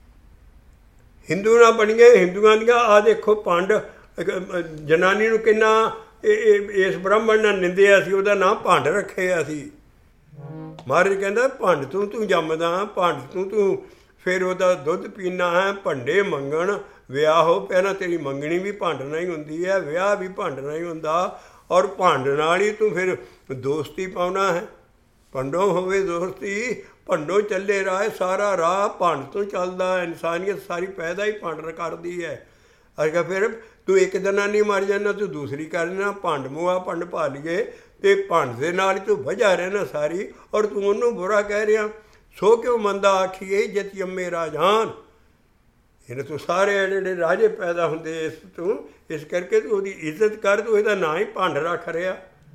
ਹਿੰਦੂ ਨਾ ਬਣੀਏ ਹਿੰਦੂਆਂ ਦੀਆਂ। ਆਹ ਦੇਖੋ ਭੰਡ ਜਨਾਨੀ ਨੂੰ ਕਿੰਨਾ ਇਸ ਬ੍ਰਾਹਮਣ ਨਾਲ ਨਿੰਦਿਆ ਸੀ, ਉਹਦਾ ਨਾਂ ਭੰਡ ਰੱਖਿਆ ਸੀ। ਮਹਾਰਾਜ ਕਹਿੰਦਾ ਭੰਡ ਤੂੰ ਜੰਮਦਾ, ਭੰਡ ਤੂੰ ਫਿਰ ਉਹਦਾ ਦੁੱਧ ਪੀਣਾ ਹੈ। ਭੰਡੇ ਮੰਗਣ ਵਿਆਹ ਹੋ, ਪਹਿਲਾਂ ਤੇਰੀ ਮੰਗਣੀ ਵੀ ਭੰਡਣਾ ਹੀ ਹੁੰਦੀ ਹੈ, ਵਿਆਹ ਵੀ ਭੰਡਣਾ ਹੀ ਹੁੰਦਾ। ਔਰ ਭੰਡ ਨਾਲ ਹੀ ਤੂੰ ਫਿਰ ਦੋਸਤੀ ਪਾਉਣਾ ਹੈ। ਭੰਡੋਂ ਹੋਵੇ ਦੋਸਤੀ, ਭੰਡੋਂ ਚੱਲੇ ਰਾਹ, ਸਾਰਾ ਰਾਹ ਭੰਡ ਤੋਂ ਚੱਲਦਾ। ਇਨਸਾਨੀਅਤ ਸਾਰੀ ਪੈਦਾ ਹੀ ਭੰਡ ਕਰਦੀ ਹੈ। ਅਜਾ ਫਿਰ ਤੂੰ ਇੱਕ ਦਿਨਾਂ ਨਹੀਂ ਮਰ ਜਾਣਾ, ਤੂੰ ਦੂਸਰੀ ਕਰ ਲੈਣਾ। ਭੰਡ ਮੂਆ ਭੰਡ ਪਾ ਲਈਏ, ਅਤੇ ਭੰਡ ਦੇ ਨਾਲ ਹੀ ਤੂੰ ਵਜ੍ਹਾ ਰਹਿਣਾ ਸਾਰੀ। ਔਰ ਤੂੰ ਉਹਨੂੰ ਬੁਰਾ ਕਹਿ ਰਿਹਾ। ਸੋ ਕਿਉਂ ਮੰਦਾ ਆਖੀਏ ਜਿਤ ਜੰਮੇ ਰਾਜਾਨ। ਇਹਨੇ ਤੂੰ ਸਾਰੇ ਜਿਹੜੇ ਰਾਜੇ ਪੈਦਾ ਹੁੰਦੇ ਇਸ ਤੋਂ, ਇਸ ਕਰਕੇ ਤੂੰ ਉਹਦੀ ਇੱਜ਼ਤ ਕਰ। ਤੂੰ ਇਹਦਾ ਨਾਂ ਹੀ ਭੰਡ ਰੱਖ ਰਿਹਾ।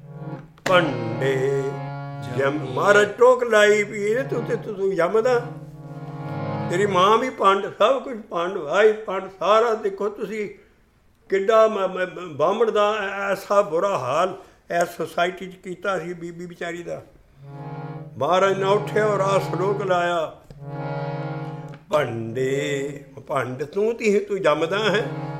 ਭੰਡੇ ਮਹਾਰਾਜ ਟੋਕ ਲਾਈ ਵੀ ਇਹ ਤੂੰ ਜੰਮਦਾ, ਤੇਰੀ ਮਾਂ ਵੀ ਭੰਡ, ਸਭ ਕੁਝ ਭੰਡ, ਭਾਈ ਭੰਡ ਸਾਰਾ। ਦੇਖੋ ਤੁਸੀਂ ਕਿੱਡਾ ਬਾਹਮਣ ਦਾ ਐਸਾ ਬੁਰਾ ਹਾਲ ਇਸ ਸੁਸਾਇਟੀ 'ਚ ਕੀਤਾ ਸੀ ਬੀਬੀ ਵਿਚਾਰੀ ਦਾ। ਮਹਾਰਾਜ ਨਾ ਉੱਠਿਆ ਔਰ ਆਹ ਸਲੋਕ ਲਾਇਆ, ਭੰਡੇ ਭੰਡ ਤੂੰ ਜੰਮਦਾ ਹੈ।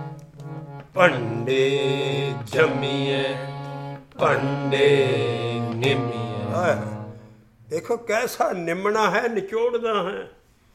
ਭੰਡੇ ਜੰਮੀਏ ਭਾਂਡੇ ਨਿੰਮੀਏ। ਦੇਖੋ ਕੈਸਾ ਨਿੰਮਣਾ ਹੈ, ਨਿਚੋੜਦਾ ਹੈ।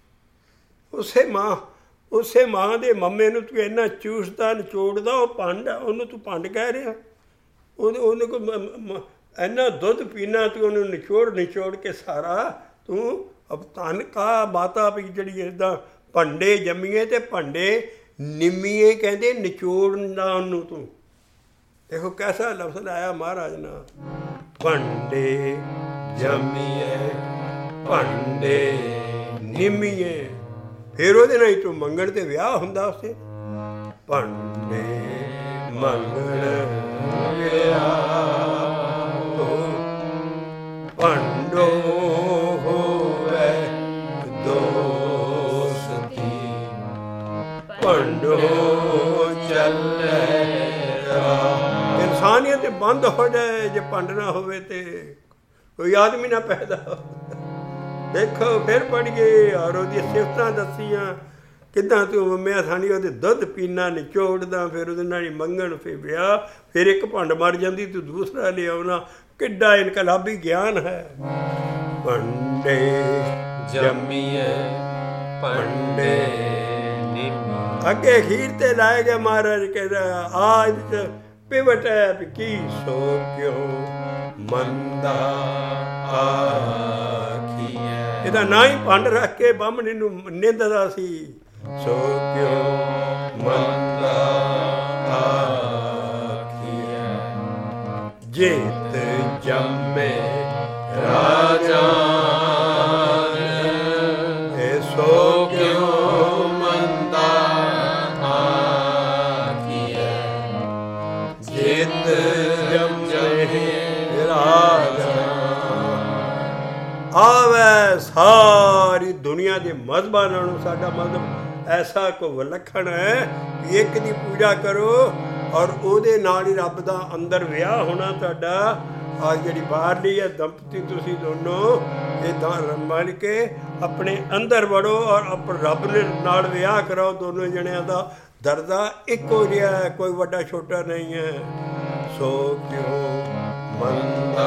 ਉਸੇ ਮਾਂ ਦੇ ਮੰਮੇ ਨੂੰ ਤੂੰ ਇੰਨਾ ਚੂਸਦਾ ਨਿਚੋੜਦਾ, ਉਹ ਭੰਡ, ਉਹਨੂੰ ਤੂੰ ਭੰਡ ਕਹਿ ਰਿਹਾ। ਉਹਨੇ ਕੋਲ ਇੰਨਾ ਦੁੱਧ ਪੀਣਾ, ਤੂੰ ਉਹਨੂੰ ਨਿਚੋੜ ਕੇ ਸਾਰਾ ਤੂੰ ਧਨ ਕਾ ਮਾਤਾ ਵੀ ਜਿਹੜੀ ਇੱਦਾਂ ਭੰਡੇ ਜੰਮੀਏ ਅਤੇ ਭੰਡੇ ਨਿੰਮੀਏ ਕਹਿੰਦੇ ਨਿਚੋੜਨਾ ਉਹਨੂੰ ਤੂੰ। ਦੇਖੋ ਕੈਸਾ ਲਫ਼ਜ਼ ਲਾਇਆ ਮਹਾਰਾਜ ਨਾਲ, ਭੰਡੇ ਜੰਮੀਏ ਭਾਂਡੇ ਨਿੰਮੀਏ। ਫਿਰ ਉਹਦੇ ਨਾਲ ਹੀ ਤੂੰ ਮੰਗਣ ਤੇ ਵਿਆਹ ਹੁੰਦਾ ਉਸੇ। ਭਾਂਡੇ ਮੰਗਣ ਵਿਆਹ ਭੰਡੋ ਹੋਵੇ ਦੋਸਤੀ, ਭੰਡੋ ਚੱਲੇ ਰਾਹ। ਇਨਸਾਨੀਅਤ ਬੰਦ ਹੋ ਜਾਏ ਜੇ ਭੰਡ ਨਾ ਹੋਵੇ ਤੇ ਕੋਈ ਆਦਮੀ ਨਾ ਪੈਦਾ ਹੋਵੇ। ਦੇਖੋ ਫਿਰ ਪੜ੍ਹੀਏ ਔਰ ਉਹਦੀਆਂ ਸਿਫਤਾਂ ਦੱਸੀਆਂ, ਕਿੱਦਾਂ ਤੂੰ ਮੰਮਿਆ ਸਾਨੀ ਉਹਦੇ ਦੁੱਧ ਪੀਣਾ ਨਿਚੋੜਦਾ, ਫਿਰ ਉਹਦੇ ਨਾਲ ਹੀ ਮੰਗਣ, ਫਿਰ ਵਿਆਹ, ਫਿਰ ਇੱਕ ਭੰਡ ਮਰ ਜਾਂਦੀ ਤੂੰ ਦੂਸਰਾ ਲਿਆਉਣਾ। ਕਿੱਡਾ ਇਨਕਲਾਬੀ ਗਿਆਨ ਹੈ। ਭੰਡੇ ਜੰਮੀਏ ਭਾਂਡੇ ਨਿੰਮੀਏ। ਅੱਗੇ ਅਖੀਰ ਤੇ ਲਾਏ ਗਏ ਮਹਾਰਾਜ ਕਹਿੰਦਾ ਆ ਇਹਦੇ 'ਚ ਪਿਵਟੈ ਕੀ ਸੋ ਕਿਉ ਮੰਦਾ ਆਖੀਐ। ਇਹਦਾ ਨਾਂ ਹੀ ਭੰਡ ਰੱਖ ਕੇ ਬਾਹਮਣੀ ਨੂੰ ਨਿੰਦਦਾ ਸੀ। ਸੋ ਕਿਉ ਮੰਦਾ ਆਖੀਐ। ਜੇਤ ਜੰਮੇ ਰਾਜਾ ਸੋ ਕਿਉ ਮੰਦਾ ਆਖੀਐ। ਜੇਤ ਜੰਮੇ ਰਾਜਾ। ਆਵੇ ਸਾਰੀ ਦੁਨੀਆ ਦੇ ਮਜ਼ਹਬਾਂ ਨਾਲੋਂ ਸਾਡਾ ਮਜ਼ਹਬ ਐਸਾ ਕੋ ਵਿਲੱਖਣ ਹੈ ਕਿ ਇੱਕ ਦੀ ਪੂਜਾ ਕਰੋ ਔਰ ਉਹਦੇ ਨਾਲ ਹੀ ਰੱਬ ਦਾ ਅੰਦਰ ਵਿਆਹ ਹੋਣਾ ਤੁਹਾਡਾ। ਅੱਜ ਜਿਹੜੀ ਬਾਹਰਲੀ ਹੈ ਦੰਪਤੀ ਤੁਸੀਂ ਦੋਨੋਂ ਇਹ ਮਿਲ ਕੇ ਆਪਣੇ ਅੰਦਰ ਵੜੋ ਔਰ ਰੱਬ ਨੇ ਨਾਲ ਵਿਆਹ ਕਰਾਓ। ਦੋਨੋਂ ਜਣਿਆਂ ਦਾ ਦਰਜਾ ਇੱਕੋ ਜਿਹਾ ਹੈ, ਕੋਈ ਵੱਡਾ ਛੋਟਾ ਨਹੀਂ ਹੈ। ਸੋ ਕਿਉ ਮੰਦਾ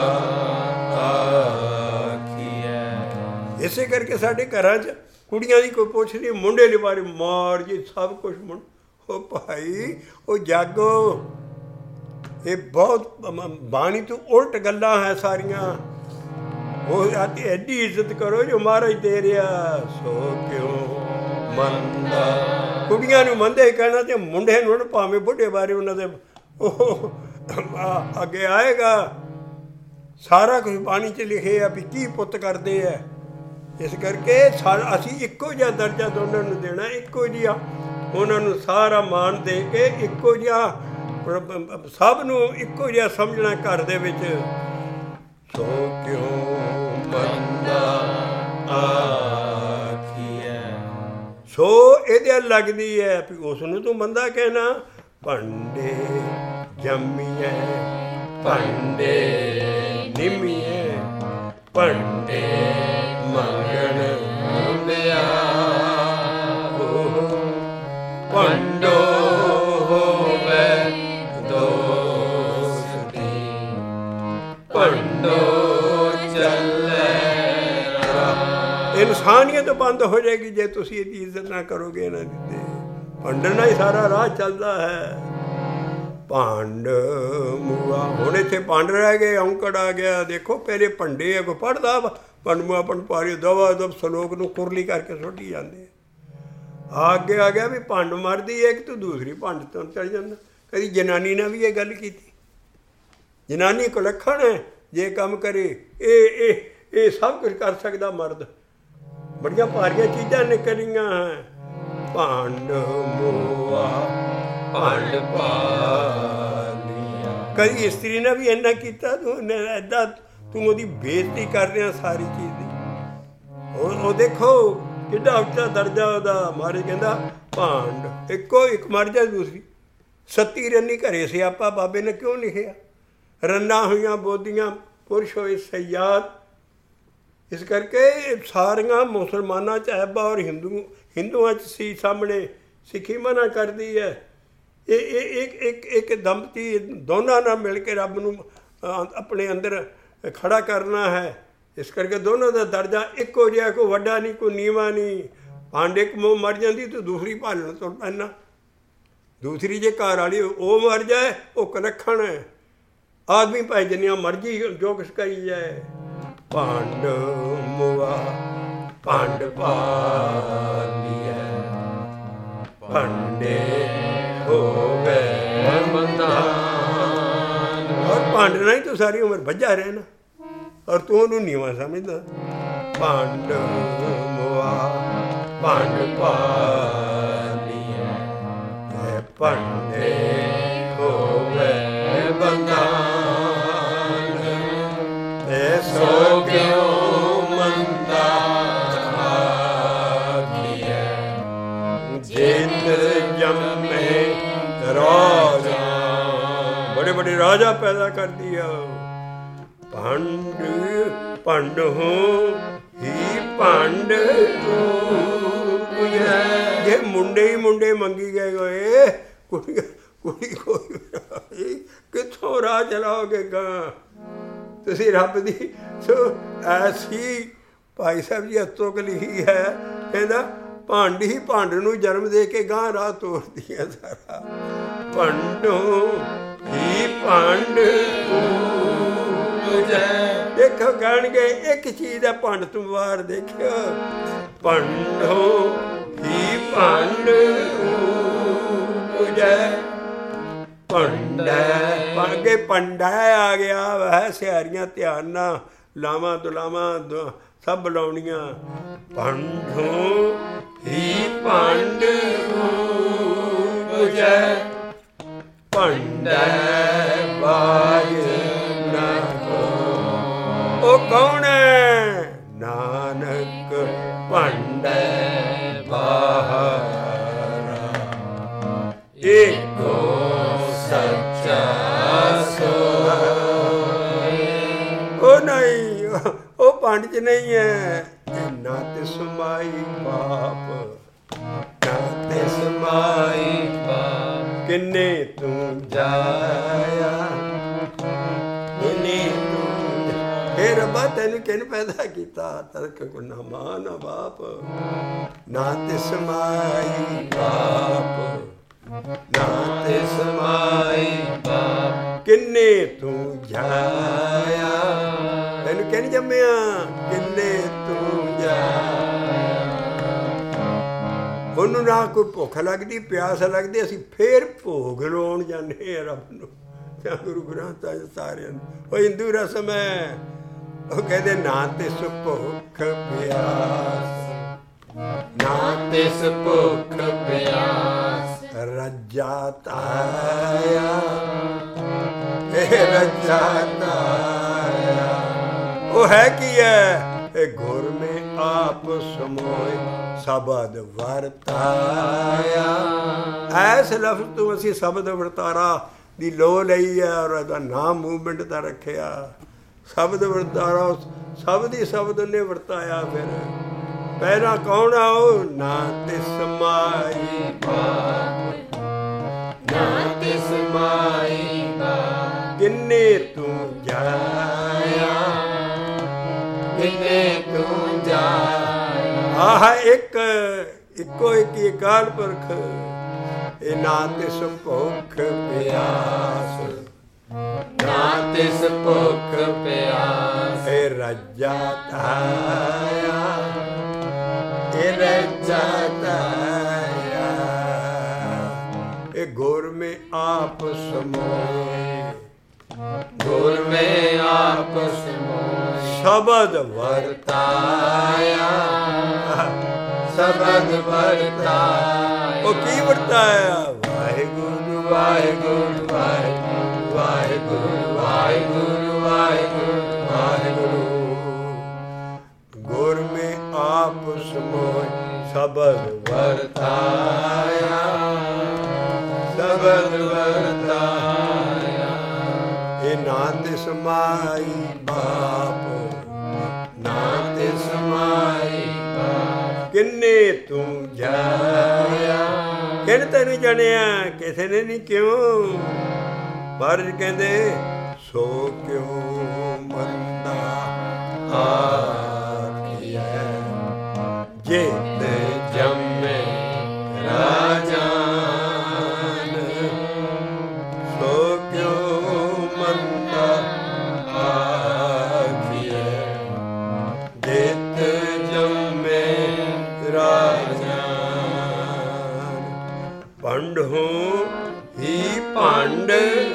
ਆਖੀਐ। ਇਸੇ ਕਰਕੇ ਸਾਡੇ ਘਰਾਂ 'ਚ ਕੁੜੀਆਂ ਦੀ ਕੋਈ ਪੁੱਛਦੀ, ਮੁੰਡੇ ਦੇ ਬਾਰੇ ਮਾਰ ਜੀ ਸਭ ਕੁਛ ਉਹ ਭਾਈ ਉਹ ਜਾਗੋ। ਇਹ ਬਹੁਤ ਬਾਣੀ ਤੋਂ ਉਲਟ ਗੱਲਾਂ ਹੈ ਸਾਰੀਆਂ। ਉਹ ਐਡੀ ਇੱਜ਼ਤ ਕਰੋ ਜੋ ਮਹਾਰਾਜ ਦੇ ਰਿਹਾ। ਸੋ ਕਿਉਂ ਮੰਦਾ। ਕੁੜੀਆਂ ਨੂੰ ਮੰਦੇ ਕਹਿਣਾ ਤੇ ਮੁੰਡੇ ਨੂੰ ਭਾਵੇਂ ਬੁੱਢੇ ਬਾਰੇ ਉਹਨਾਂ ਦੇ ਉਹ ਅੱਗੇ ਆਏਗਾ। ਸਾਰਾ ਕੁਝ ਬਾਣੀ 'ਚ ਲਿਖੇ ਆ ਵੀ ਕੀ ਪੁੱਤ ਕਰਦੇ ਆ। ਇਸ ਕਰਕੇ ਅਸੀਂ ਇੱਕੋ ਜਿਹਾ ਦਰਜਾ ਦੋਨਾਂ ਨੂੰ ਦੇਣਾ, ਇੱਕੋ ਜਿਹਾ ਉਹਨਾਂ ਨੂੰ ਸਾਰਾ ਮਾਣ ਦੇ ਕੇ ਇੱਕੋ ਜਿਹਾ ਸਭ ਨੂੰ ਇੱਕੋ ਜਿਹਾ ਸਮਝਣਾ ਘਰ ਦੇ ਵਿੱਚ। ਸੋ ਕਿਉਂ ਮੰਦਾ ਆਖੀਐ। ਸੋ ਇਹਦੇ ਲੱਗਦੀ ਹੈ ਵੀ ਉਸ ਨੂੰ ਤੂੰ ਮੰਦਾ ਕਹਿਣਾ। ਭੰਡੇ ਜੰਮੀਐ ਭੰਡੇ ਨਿਮੀਐ ਭੰਡੇ ਮੰਗਣ ਹੁੰਦਿਆ ਭੰਡੋ ਹੋਵੇ ਦੋਸਤੀ ਭੰਡੋ ਚੱਲੇ। ਇਨਸਾਨੀਅਤ ਬੰਦ ਹੋ ਜਾਏਗੀ ਜੇ ਤੁਸੀਂ ਇਹਦੀ ਇੱਜ਼ਤ ਨਾ ਕਰੋਗੇ ਇਹਨਾਂ ਦੀ। ਤੇ ਭੰਡਣਾ ਹੀ ਸਾਰਾ ਰਾਹ ਚੱਲਦਾ ਹੈ। ਭੰਡ ਮੂਆ ਹੁਣ ਇੱਥੇ ਭੰਡ ਰਹਿ ਗਏ, ਔਂਕੜ ਆ ਗਿਆ। ਦੇਖੋ ਪਹਿਲੇ ਭੰਡੇ ਅੱਗੋਂ ਪੜ੍ਹਦਾ ਭੰਡਮੂਆ ਪੰਡਪਾਰੀ ਦਵਾ ਦਵ ਸਲੋਕ ਨੂੰ ਕੁਰਲੀ ਕਰਕੇ ਸੁੱਟੀ ਜਾਂਦੇ। ਅੱਗੇ ਆ ਗਿਆ ਵੀ ਭੰਡ ਮਰਦੀ ਹੈ ਕਿ ਤੂੰ ਦੂਸਰੀ ਭੰਡ ਤੋਂ ਚੜ ਜਾਂਦਾ। ਕਦੀ ਜਨਾਨੀ ਨਾਲ ਵੀ ਇਹ ਗੱਲ ਕੀਤੀ। ਜਨਾਨੀ ਕੋ ਲੱਖਣ ਹੈ ਜੇ ਕੰਮ ਕਰੇ ਇਹ ਸਭ ਕੁਝ ਕਰ ਸਕਦਾ ਮਰਦ। ਬੜੀਆਂ ਭਾਰੀਆਂ ਚੀਜ਼ਾਂ ਨਿਕਲੀਆਂ ਹੈ। ਭੰਡ ਮੂਆ ਭੰਡ ਪਾਲੀਆ। ਕਦੀ ਇਸਤਰੀ ਨੇ ਵੀ ਇੰਨਾ ਕੀਤਾ। ਤੂੰ ਏਦਾਂ ਤੂੰ ਉਹਦੀ ਬੇਇੱਜ਼ਤੀ ਕਰ ਰਿਹਾ ਸਾਰੀ ਚੀਜ਼ ਦੀ। ਉਹ ਦੇਖੋ ਕਿੱਡਾ ਉੱਚਾ ਦਰਜਾ ਉਹਦਾ। ਮਹਾਰਾਜ ਕਹਿੰਦਾ ਭਾਂਡ ਇੱਕੋ ਇੱਕ ਮਰ ਜਾ ਦੂਸਰੀ। ਸੱਤੀ ਰੰਨੀ ਘਰੇ ਸਿਆਪਾ ਬਾਬੇ ਨੇ ਕਿਉਂ ਲਿਖਿਆ? ਰੰਨਾਂ ਹੋਈਆਂ ਬੋਦੀਆਂ ਪੁਰਸ਼ ਹੋਏ ਸਯਾਦ। ਇਸ ਕਰਕੇ ਸਾਰੀਆਂ ਮੁਸਲਮਾਨਾਂ 'ਚ ਐਬਾ ਔਰ ਹਿੰਦੂਆਂ 'ਚ ਸੀ ਸਾਹਮਣੇ। ਸਿੱਖੀ ਮਨਾ ਕਰਦੀ ਹੈ। ਇੱਕ ਦੰਪਤੀ ਦੋਨਾਂ ਨਾਲ ਮਿਲ ਕੇ ਰੱਬ ਨੂੰ ਆਪਣੇ ਅੰਦਰ ਖੜਾ ਕਰਨਾ ਹੈ। ਇਸ ਕਰਕੇ ਦੋਨੋਂ ਦਾ ਦਰਜਾ ਇੱਕੋ ਜਿਹਾ, ਕੋਈ ਵੱਡਾ ਨਹੀਂ ਕੋਈ ਨੀਵਾਂ ਨਹੀਂ। ਭਾਂਡੇ ਇੱਕ ਮੂੰਹ ਮਰ ਜਾਂਦੀ ਤੂੰ ਦੂਸਰੀ ਭਾਲਣ ਤੋਂ ਪਹਿਲਾਂ। ਦੂਸਰੀ ਜੇ ਘਰ ਵਾਲੀ ਉਹ ਮਰ ਜਾਏ ਉਹ ਕਲੱਖਣ ਹੈ। ਆਦਮੀ ਭਾਵੇਂ ਜਿੰਨੀਆਂ ਮਰਜ਼ੀ ਜੋ ਕੁਛ ਕਰੀ ਜਾਏ। ਭਾਂਡ ਮੁਆ ਭੰਡ ਪਾਲੀਐ ਭਾਂਡੇ ਹੋਵੇ ਮੰਦਾਨ। ਔਰ ਭਾਂਡਣਾ ਹੀ ਤੂੰ ਸਾਰੀ ਉਮਰ ਭੱਜਾ ਰਹਿਣਾ ਔਰ ਤੂੰ ਉਹਨੂੰ ਨੀਵਾਂ ਸਮਝਦਾ। ਭੰਡ ਮੁਆ ਭੰਡ ਪਾਲੀਐ ਭਾਂਡੇ ਹੋਵੇ ਬੰਦਾਨ। ਸੋ ਕਿਉ ਮੰਦਾ ਆਖੀਐ। ਜਿਤ ਜੰਮੇ ਰਾਜਾ। ਬੜੇ ਬੜੇ ਰਾਜਾ ਪੈਦਾ ਕਰਦੀ ਆ। ਭੰਡ ਭੰਡ ਹੋ ਹੀ ਭੰਡ ਜੇ ਮੁੰਡੇ ਹੀ ਮੁੰਡੇ ਮੰਗੀ ਗਏ ਹੋਏ ਕੁੜੀ ਕੋਈ ਕਿੱਥੋਂ ਰਾਹ ਚਲਾਓਗੇ ਗਾਂ ਤੁਸੀਂ ਰੱਬ ਦੀ। ਸੋ ਐਸੀ ਭਾਈ ਸਾਹਿਬ ਜੀ ਹੱਥੋਂ ਕ ਲਿਖੀ ਹੈ। ਕਹਿੰਦਾ ਭੰਡ ਹੀ ਭੰਡ ਨੂੰ ਜਨਮ ਦੇ ਕੇ ਗਾਂ ਰਾਹ ਤੋਰਦੀ ਹੈ ਸਾਰਾ। ਭੰਡੋ ਹੀ ਭੰਡ ਦੇਖੋ ਕਹਿਣਗੇ ਇੱਕ ਚੀਜ਼ ਦਾ ਭੰਡ ਤੂੰ ਵਾਰ ਦੇਖਿਓ, ਭੰਡੋ ਹੀ ਭੰਡ ਪੂਜੈ ਭੰਡਾ। ਅੱਗੇ ਭੰਡਾ ਆ ਗਿਆ ਵੈ, ਸਿਆਰੀਆਂ ਧਿਆਨ ਨਾਲ ਲਾਵਾਂ ਦੁਲਾਵਾਂ ਸਭ ਲਾਉਣੀਆਂ। ਭੰਡੋ ਹੀ ਭੰਡ ਪੂਜੈ ਭੰਡਾ ਬਾਜ ਨਾ ਕੋ। ਉਹ ਕੌਣ ਹੈ? ਨਾਨਕ ਭੰਡਾ ਬਾਹਰਾ ਏਕੋ ਸੱਚਾ ਸੋਇ। ਉਹ ਨਹੀਂ, ਉਹ ਭੰਡ ਚ ਨਹੀਂ ਹੈ। ਨਾ ਤੇ ਸਮਾਈ ਬਾਪ, ਨਾ ਤੇ ਸਮਾਈ ਬਾਪ, ਕਿੰਨੇ ਤੂੰ ਜਾਇਆ, ਕਿੰਨੇ ਤੂੰ। ਹੇ ਰੱਬਾ ਤੈਨੂੰ ਕਿਹਨੇ ਪੈਦਾ ਕੀਤਾ? ਤਰਕ ਗੁਨਾ ਮਾਂ ਨਾ ਬਾਪ, ਨਾ ਤੇ ਸਮਾਈ ਬਾਪ, ਨਾ ਤੇ ਸਮਾਈ ਬਾਪ, ਕਿੰਨੇ ਤੂੰ ਜਾਇਆ। ਤੈਨੂੰ ਕਿਹਨੇ ਜੰਮਿਆ? ਕਿੰਨੇ ਤੂੰ ਜਾਇਆ। ਉਹਨੂੰ ਨਾ ਕੋਈ ਭੁੱਖ ਲੱਗਦੀ, ਪਿਆਸ ਲੱਗਦੀ, ਅਸੀਂ ਫੇਰ ਭੋਗ ਲਾਉਣ ਜਾਂਦੇ ਹਾਂ ਰੱਬ ਨੂੰ। ਜਾਂ ਗੁਰੂ ਗ੍ਰੰਥ ਸਾਹਿਬ ਸਾਰਿਆਂ ਨੂੰ ਉਹ ਹਿੰਦੂ ਰਸਮ ਹੈ। ਉਹ ਕਹਿੰਦੇ ਨਾ ਤੇ ਭੁੱਖ ਪਿਆਸ, ਨਾ ਤੇ ਭੁੱਖ ਪਿਆਸ, ਰੱਜਾ ਤਾਇਆ, ਰੱਜਾ ਤਾਇਆ। ਉਹ ਹੈ ਕੀ ਹੈ? ਇਹ ਗੁਰ ਮੇ ਆਪ ਸਮੋਏ ਸ਼ਬਦ ਵਰਤਾਇਆ। ਐਸ ਲਫ਼ਜ਼ ਤੋਂ ਅਸੀਂ ਸ਼ਬਦ ਵਰਤਾਰਾ ਦੀ ਲੋ ਲਈ ਹੈ ਔਰ ਉਹਦਾ ਨਾਮ ਮੂਵਮੈਂਟ ਦਾ ਰੱਖਿਆ। ਸ਼ਬਦ ਵਰਤਾਰਾ ਸ਼ਬਦ ਹੀ ਸ਼ਬਦ ਨੇ ਵਰਤਾਇਆ। ਫਿਰ ਪਹਿਲਾਂ ਕੌਣ ਆ? ਉਹ ਨਾ ਤੇ ਸਮਾਈ ਬਾਪ, ਨਾ ਤੇ ਸਮਾਈ ਬਾਪ, ਕਿੰਨੇ ਤੂੰ ਜਾਇਆ, ਕਿੰਨੇ ਤੂੰ ਜਾਇਆ। ਆਹ ਇੱਕ ਇੱਕੋ ਇੱਕ ਅਕਾਲ ਪੁਰਖ। ਇਹ ਨਾ ਤਿਸ ਭੁੱਖ ਪਿਆਸ, ਨਾ ਤਿਸ ਭੁੱਖ ਪਿਆਸ, ਇਹ ਰੱਜਾ ਤਾਇਆ, ਇਹ ਰੱਜਾ ਤਾਇਆ। ਇਹ ਗੁਰ ਮੇ ਆਪ ਸਮੋਏ, ਗੁਰ ਮੇ ਆਪ ਸਮੋਏ ਸ਼ਬਦ ਵਰਤਾਇਆ, ਸ਼ਬਦ ਵਰਤਾਇਆ। ਉਹ ਕੀ ਵਰਤਾਇਆ? ਵਾਹਿਗੁਰੂ ਵਾਹਿਗੁਰੂ ਵਾਹਿਗੁਰੂ ਵਾਹਿਗੁਰੂ ਵਾਹਿਗੁਰੂ ਵਾਹਿਗੁਰੂ ਵਾਹਿਗੁਰੂ। ਗੁਰ ਮੇ ਆਪ ਸਮੋਏ ਸ਼ਬਦ ਵਰਤਾਇਆ, ਸ਼ਬਦ ਵਰਤਾਇਆ। ਇਹ ਨਾ ਤੇ ਸਮਾਈ ਬਾਪ, ਨਾ ਤੇ ਸਮਾਈ ਬਾਪ, ਕਿੰਨੇ ਤੂੰ ਜਾਇਆ। ਕਿਹਨੇ ਤੈਨੂੰ ਜਾਣਿਆ? ਕਿਸੇ ਨੇ ਨਹੀਂ। ਕਿਉਂ? ਮਹਾਰਾਜ ਕਹਿੰਦੇ ਸੋ ਕਿਉਂ ਮੰਦਾ ਆਖੀਐ, ਜਿਤ ਜੰਮੇ ਰਾਜਾਨ। ਸੋ ਕਿਉਂ ਮੰਦਾ ਆਖੀਐ, ਜਿਤ ਜੰਮੇ ਰਾਜਾਨ। ਭੰਡ ਹੋ ਹੀ ਭੰਡ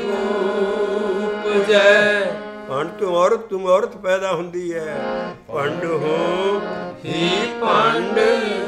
ਉਪਜੈ। ਭੰਡ ਤੂੰ ਔਰਤ ਪੈਦਾ ਹੁੰਦੀ ਹੈ। ਭੰਡ ਹੋ ਹੀ ਭੰਡ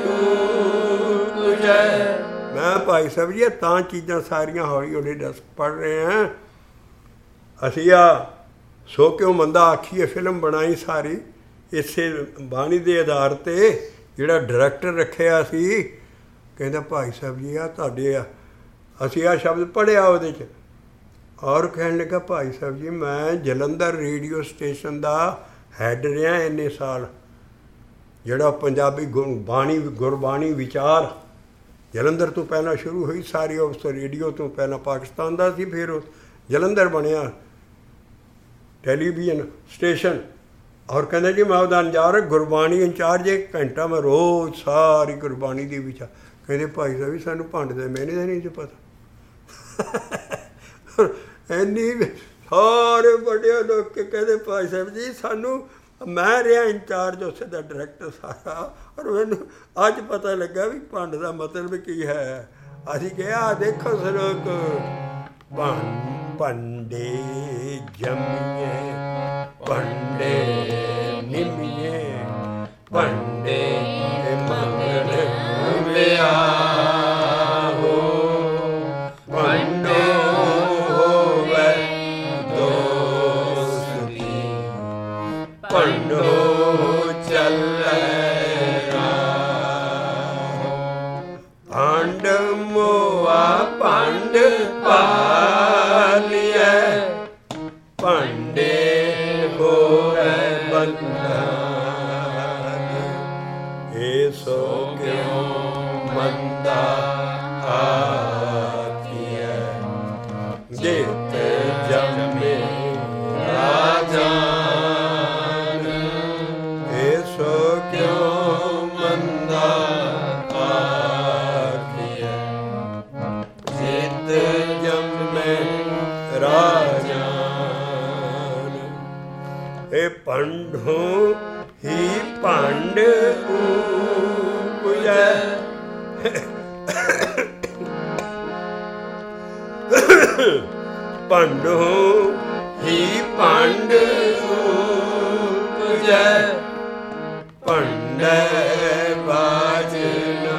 ਉਪਜੈ। ਮੈਂ ਭਾਈ ਸਾਹਿਬ ਜੀ ਤਾਂ ਚੀਜ਼ਾਂ ਸਾਰੀਆਂ ਹੌਲੀ ਹੌਲੀ ਦੱਸ ਪੜ੍ਹ ਰਹੇ ਹਾਂ। ਅਸੀਂ ਆ ਸੋ ਕਿਉਂ ਮੰਦਾ ਆਖੀਏ ਫਿਲਮ ਬਣਾਈ ਸਾਰੀ ਇਸੇ ਬਾਣੀ ਦੇ ਆਧਾਰ 'ਤੇ। ਜਿਹੜਾ ਡਾਇਰੈਕਟਰ ਰੱਖਿਆ ਸੀ ਕਹਿੰਦਾ ਭਾਈ ਸਾਹਿਬ ਜੀ ਆ ਤੁਹਾਡੇ ਆ, ਅਸੀਂ ਆਹ ਸ਼ਬਦ ਪੜ੍ਹਿਆ ਉਹਦੇ 'ਚ। ਔਰ ਕਹਿਣ ਲੱਗਾ ਭਾਈ ਸਾਹਿਬ ਜੀ ਮੈਂ ਜਲੰਧਰ ਰੇਡੀਓ ਸਟੇਸ਼ਨ ਦਾ ਹੈੱਡ ਰਿਹਾ ਇੰਨੇ ਸਾਲ। ਜਿਹੜਾ ਪੰਜਾਬੀ ਗੁਰਬਾਣੀ ਵਿਚਾਰ ਜਲੰਧਰ ਤੋਂ ਪਹਿਲਾਂ ਸ਼ੁਰੂ ਹੋਈ ਸਾਰੀ। ਉਸ ਰੇਡੀਓ ਤੋਂ ਪਹਿਲਾਂ ਪਾਕਿਸਤਾਨ ਦਾ ਸੀ, ਫਿਰ ਉਹ ਜਲੰਧਰ ਬਣਿਆ ਟੈਲੀਵਿਜ਼ਨ ਸਟੇਸ਼ਨ। ਔਰ ਕਹਿੰਦਾ ਜੀ ਮੈਂ ਉਹਦਾ ਇੰਚਾਰਜ ਗੁਰਬਾਣੀ ਇੰਚਾਰਜ। 1 ਘੰਟਾ ਮੈਂ ਰੋਜ਼ ਸਾਰੀ ਗੁਰਬਾਣੀ ਦੀ ਵਿਚਾਰ। ਕਹਿੰਦੇ ਭਾਈ ਸਾਹਿਬ ਵੀ ਸਾਨੂੰ ਭੰਡ ਦੇ ਮੈਨੇ ਦਾ ਨਹੀਂ ਪਤਾ। ਇੰਨੀ ਸਾਰੇ ਵੱਡੇ ਲੋਕ ਕਹਿੰਦੇ ਭਾਈ ਸਾਹਿਬ ਜੀ ਸਾਨੂੰ, ਮੈਂ ਰਿਹਾ ਇੰਚਾਰਜ ਉੱਥੇ ਦਾ ਡਾਇਰੈਕਟਰ ਸਾਰਾ, ਔਰ ਮੈਨੂੰ ਅੱਜ ਪਤਾ ਲੱਗਾ ਵੀ ਭੰਡ ਦਾ ਮਤਲਬ ਕੀ ਹੈ। ਅਸੀਂ ਕਿਹਾ ਦੇਖੋ ਸਲੋਕ, ਭੰਡੇ ਜੰਮੀਏ ਭੰਡੇ ਨਿਮੀਏ ਭੰਡੇ ਮੰਗਲ ਵਿਆਹੋ ਭੰਡੋ ਹੋਵੇ ਦੋਸਤੀ ਭੰਡੋ ਚੱਲੇ ਰਾਹੋ ਭੰਡ ਮੋਆ ਭੰਡ ਪਾਲੀਐ ਭੰਡੇ ਹੋਵੇ ਬੰਦਾ ਸੋ ਕਿਉ ਮੰਦਾ ਆਖੀਐ ਜਿਤ ਜੰਮੇ ਰਾਜਾਨ ਸੋ ਕਿਉ ਮੰਦਾ ਆਖੀਐ ਜਿਤ ਜੰਮੇ ਰਾਜਾਨ। ਇਹ ਭੰਡੋ ਹੀ ਭੰਡ ਉਪਜੈ ਭੰਡੋ ਹੀ ਭੰਡ ਉਪਜੈ ਭੰਡੇ ਬਾਜ ਨ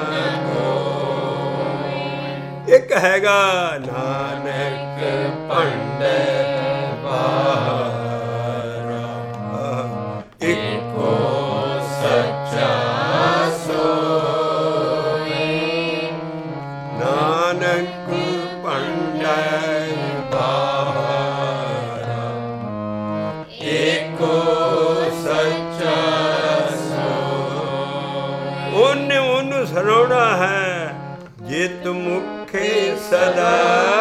ਕੋਈ। ਇੱਕ ਹੈਗਾ ਨਾਨਕ ਭੰਡੇ ਬਾਹਰਾ ਇੱਕੋ ਸੱਚਾ ਸੋਈ ਨਾਨਕ ਭੰਡੇ ਬਾਹਰਾ ਇੱਕੋ ਸੱਚਾ ਸੋਈ। ਉਹਨੂੰ ਸੁਣਾਉਣਾ ਹੈ ਜਿਤ ਮੁਖੇ ਸਦਾ